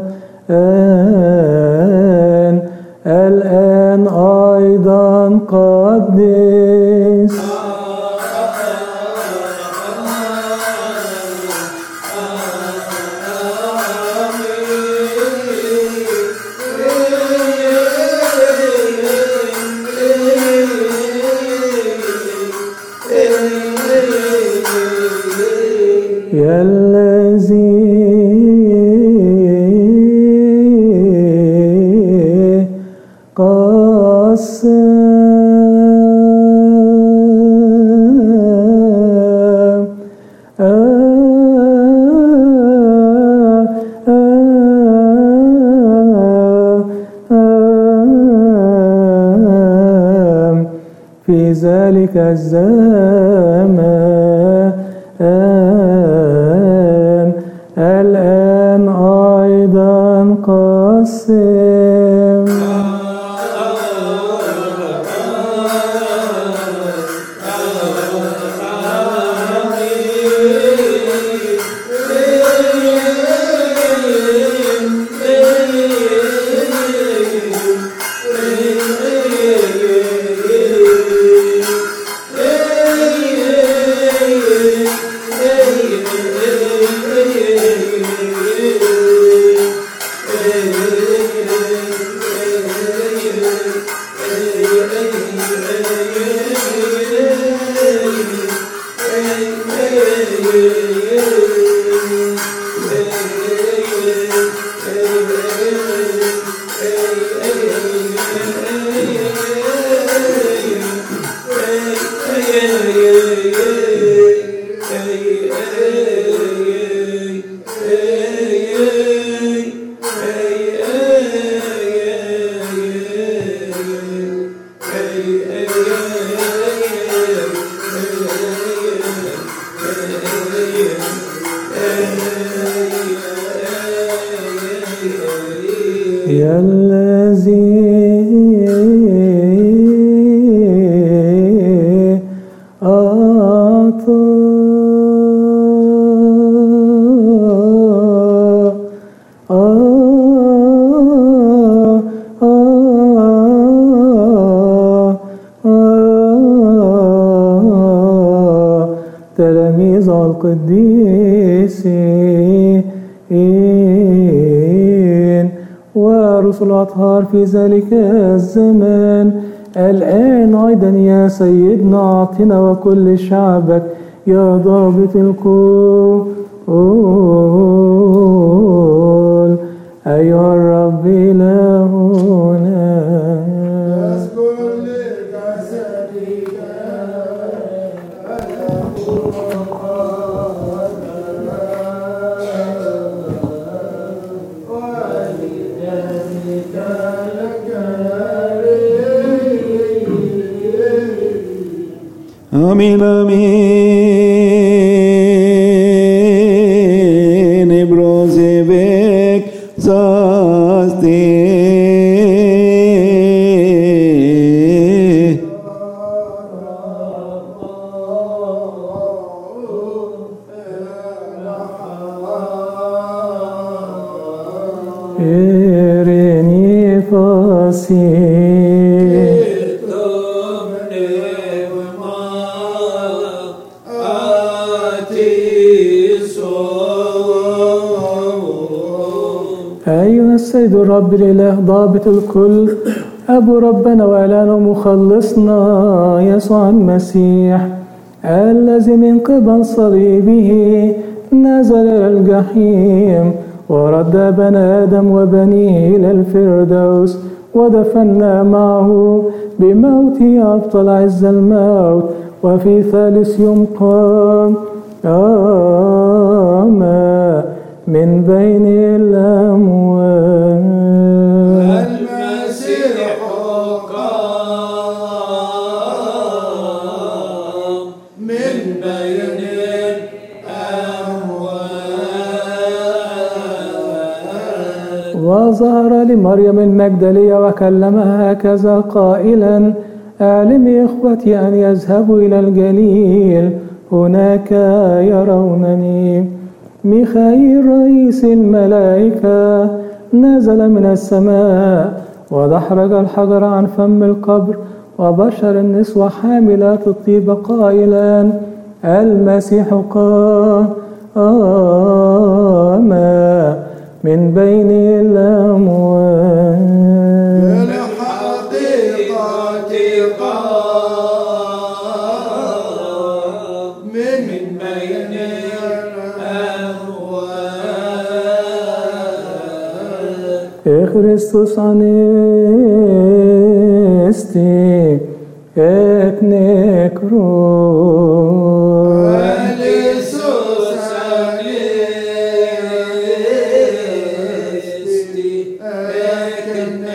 الآن أيضا قدس يا الذي في ذلك الزمان الآن أيضا قسم يا الذي أعطى تلاميذ القديسين ورسل الأطهار في ذلك الزمان الآن أيضا يا سيدنا أعطنا وكل شعبك يا ضابط الكل أيها الرب إلهنا آمين آمين ابروزبك زاستی إرني فاسي السيد الرب الإله ضابط الكل، أبو ربنا وإلهنا ومخلصنا يسوع المسيح، الذي من قبل صليبه نزل إلى الجحيم ورد بني آدم وبنيه إلى الفردوس، ودفنا معه بموته أبطل عز الموت، وفي ثالث يوم قام من بين الأموات. المسيح قام من بين الأموات. وظهر لمريم المجدلية وكلمها هكذا قائلا: أعلمي إخوتي أن يذهبوا إلى الجليل، هناك يرونني. ميخائيل رئيس الملائكة نزل من السماء ودحرج الحجر عن فم القبر، وبشر النسوة حاملات الطيب قائلا: المسيح قام من بين الأموات. الحقيقة قام من بين الأموات. Christus anesti et necros. Christus anesti et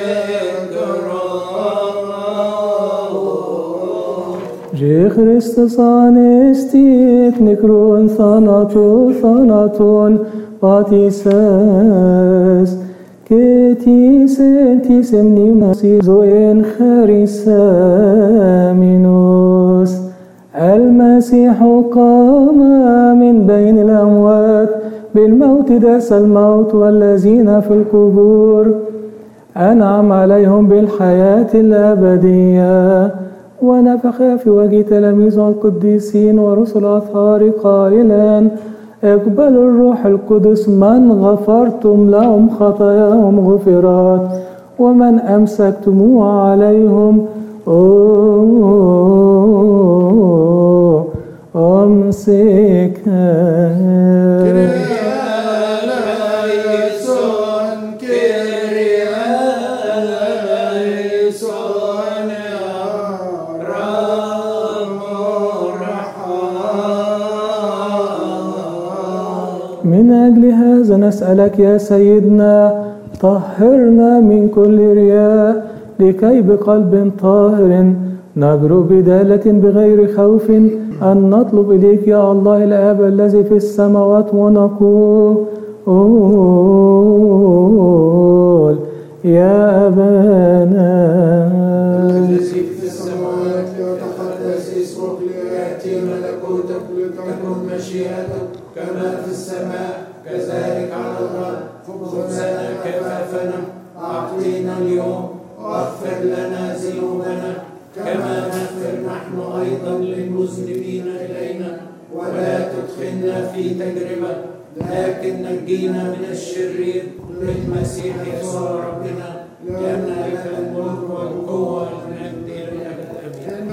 necros. Je Christus anesti et necron thanaton patisas. Ketis entis emniunasis en خارسامينوس. المسيح قام من بين الأموات، بالموت داس الموت، والذين في القبور أنعم عليهم بالحياة الأبدية. ونفخ في وجه تلاميذه القديسين ورسل الأطهار قائلا: اقبلوا الروح القدس، من غفرتم لهم خطاياهم غفرات، ومن أمسكتموه عليهم أمسكها. من أجل هذا نسألك يا سيدنا، طهرنا من كل رياء، لكي بقلب طاهر نجرو بدالة بغير خوف أن نطلب إليك يا الله الآب الذي في السماوات، ونقول يا أبانا الذي في السماوات، يتقدس اسمك، ليأتي ملكوتك، لتكن مشيئتك كما في السماء كذلك على الأرض. خبزنا كفافنا أعطينا اليوم، واغفر لنا ذنوبنا كما نغفر نحن أيضا للمذنبين إلينا، ولا تدخلنا في تجربة، لكن نجينا من الشرير، بالمسيح يسوع ربنا، لأن لك الملك والقوة والمجد إلى الأبد. آمين.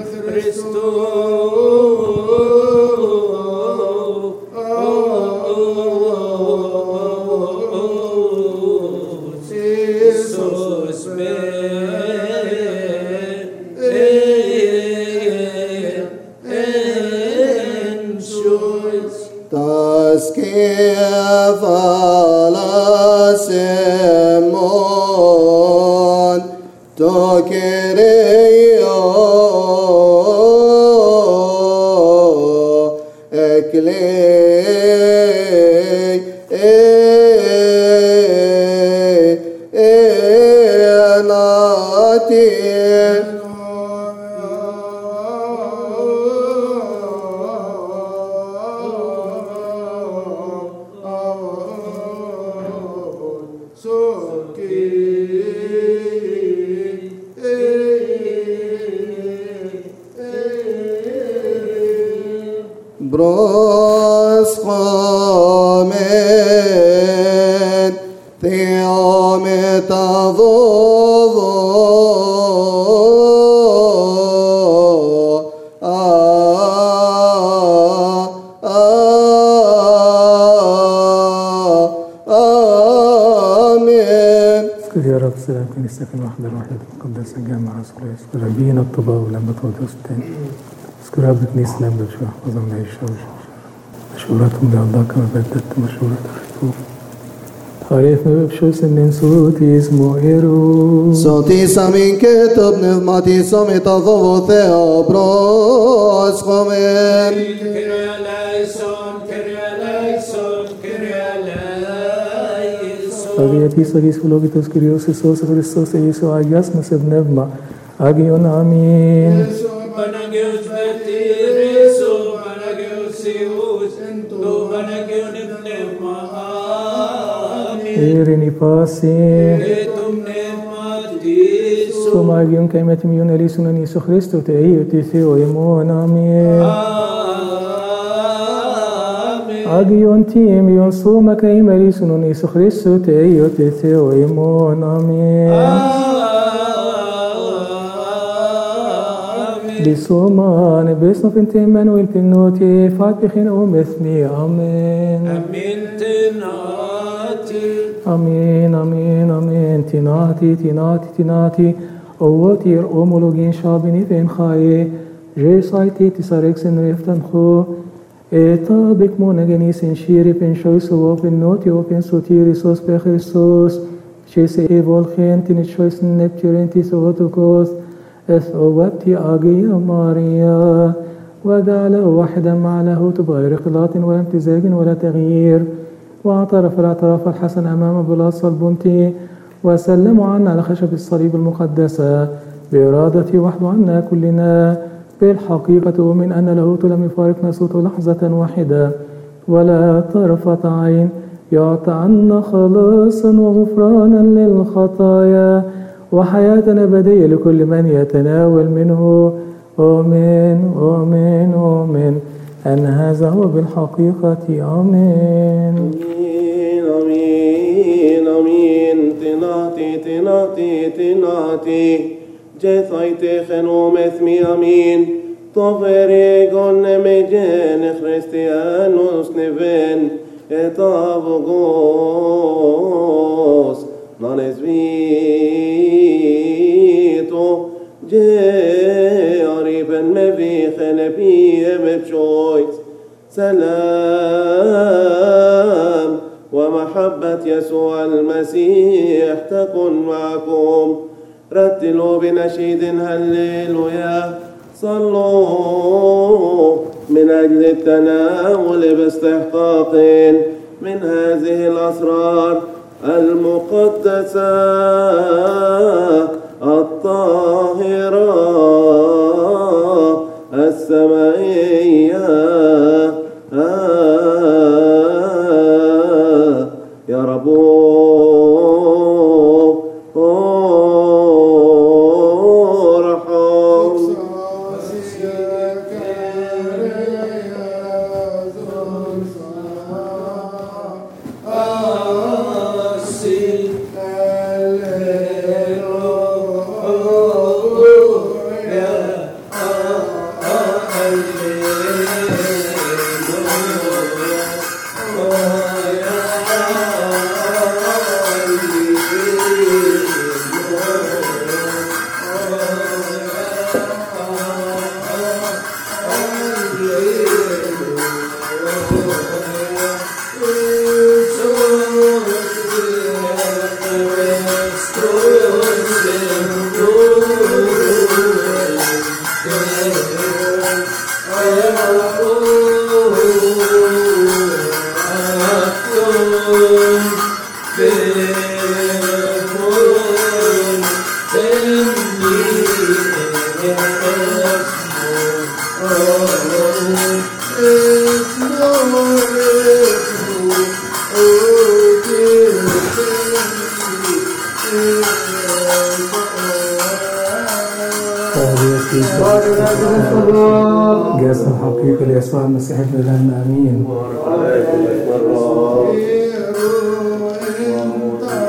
Theo metavovo آمين. اذكر يا رب سلام كنيستك الواحدة الوحيدة المقدسة الجامعة رسول يذكر ربينا الطباء ولما تودس التاني. اذكر رب كنيسة لما بشوح وظن يشوش مشوراتهم لله كما بدت مشورات الخطوب. تعرفنا بشوس من صوتي اسمه إيرو صوتي سمين كتب نفمتي سميت ضوء ثيابراس خمين Αγιατή Αγίς Φιλόγητος Κυρίος Ιησούς Χριστός Ιησού Αγιάς μας ευνεύμα Άγιον Αμήν. Παναγιός Βετήρησο, Παναγιός Ιούς, το Παναγιόν ευνεύμα. Αμήν. Ειρήνη πάση Και το πνεύμα της στο Άγιον και με τιμιον ελίσσον Ιησού Χριστού Θείου τη Θεό ημών. Αμήν. Άγιον τίμιον σώμα και ημερίσσον Ιησού Χριστού Θείου τη Θεό ημών. Αμήν. بسوما نبسنا في انتمان والبنوتي فاتحين ومثني آمين Αμήν τενάτη. آمين آمين آمين تناتي تناتي تناتي أوتي أمولوجين شابيني فين خاي جي سايتي تسارك سنريفتن خو إتا بكمو نجني سنشيري بين شويس وبين نوتي وبين سوتيري سوس بخريستوس شيسي إيفول خين تنشويس نبتيرين تسوتوكوس أثوبتي آجية ماريا وجعل واحدا مع لاهوت بغير اختلاط ولا امتزاج ولا تغيير واعترف الاعتراف الحسن أمام بلاط البنطي وسلموا عنا على خشب الصليب المقدسة بإرادتي وحده عنا كلنا بالحقيقة ومن أن لاهوت لم يفارقنا صوته لحظة واحدة ولا طرفة عين يعطى عنا خلاصا وغفرانا للخطايا وحياة أبدية لكل من يتناول منه. آمين آمين آمين. أن هذا هو بالحقيقة. آمين آمين آمين آمين تناتي تناتي تناتي جثايتي خنوم اسمي آمين طفري قن مجن خريستيانوس نفن اتابغوس نانزويتو جاربا مبيخ نبي بشويت سلام ومحبة يسوع المسيح تكن معكم. رتلوا بنشيد هللويا صلوا من أجل التناول باستحقاق من هذه الأسرار المقدسة الطاهرة السمائية يا رب جاسم حقيقي ليسوع المسيح لنا. آمين. عليكم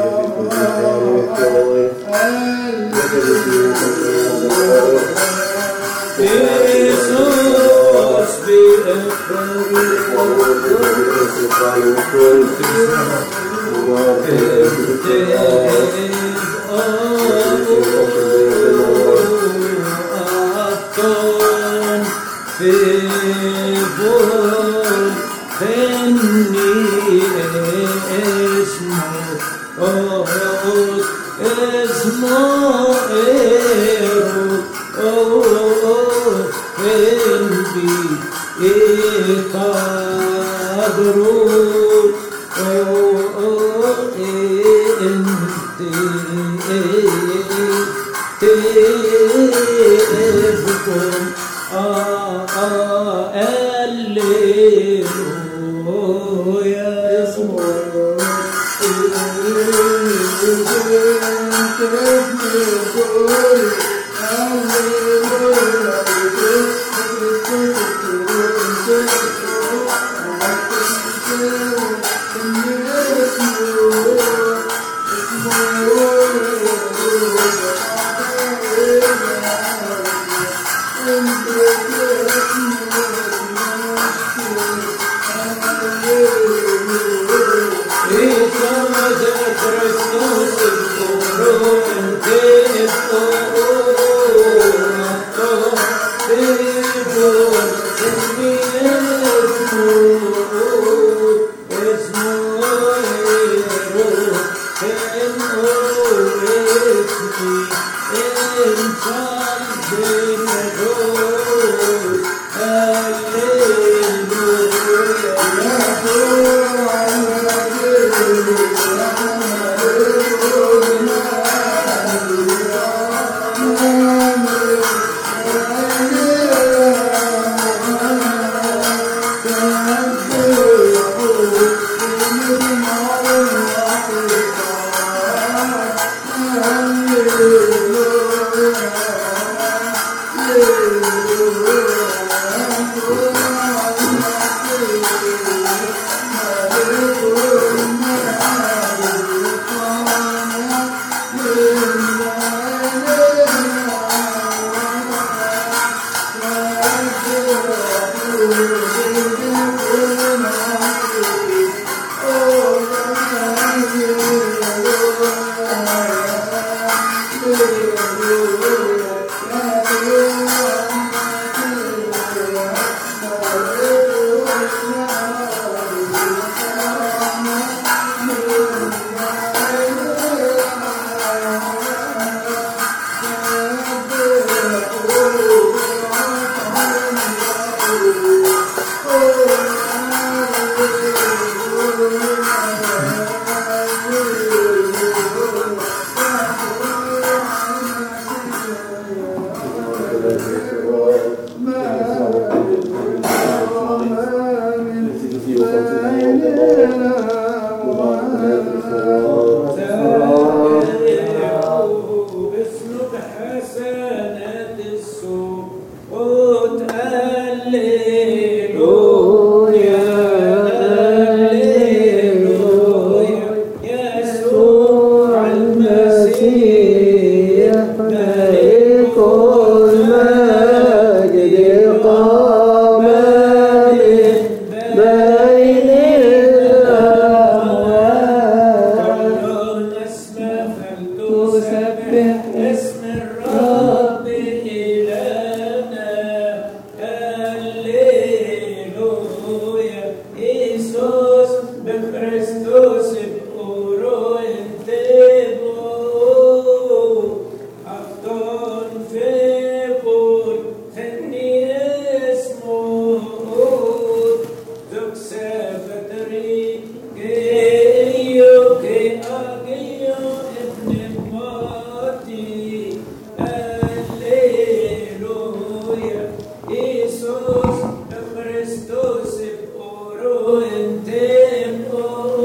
Jesús, Cristo, se oro en templo.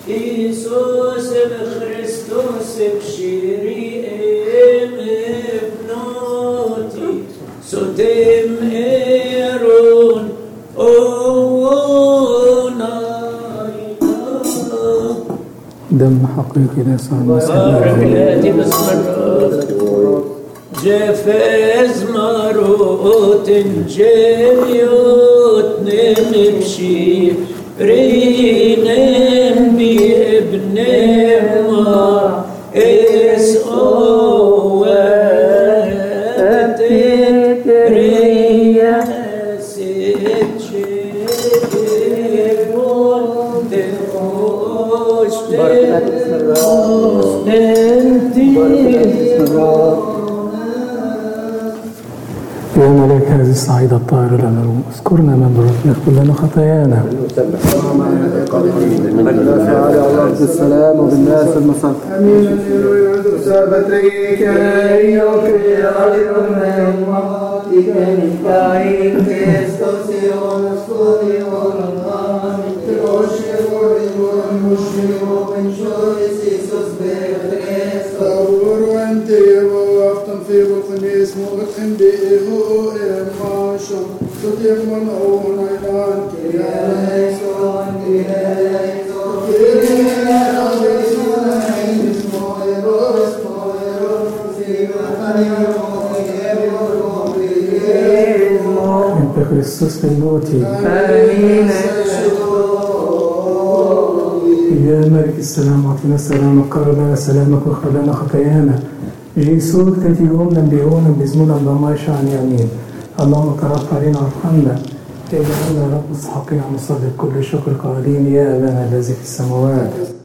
Iisus Christus bshiri ebnoti sotem eron دم حقيقي ليس عن باركلاتي بسمرات جفاز مروت جميوت نمشي رينم بابن ما اسقوات ريا يا ملاك هذه الصعيدة الطائرة للعلوم اذكرنا من برحمتك اغفر لنا خطايانا بالسلام وبالناس المصلح في الخميس مؤتم به إماشا تتم منعون إلان كيان انت كريستوس النوتي يا ملك السلام اعطنا سلامك قرر لنا سلامك واغفر لنا خطايانا جيسوك تتيهم نبيهم بزمنا ضمايش عن يمين اللهم ترفع علينا وارحمنا اجعلنا رب مستحقين عن مصادق كل شكر قائلين يا ابانا الذي في السماوات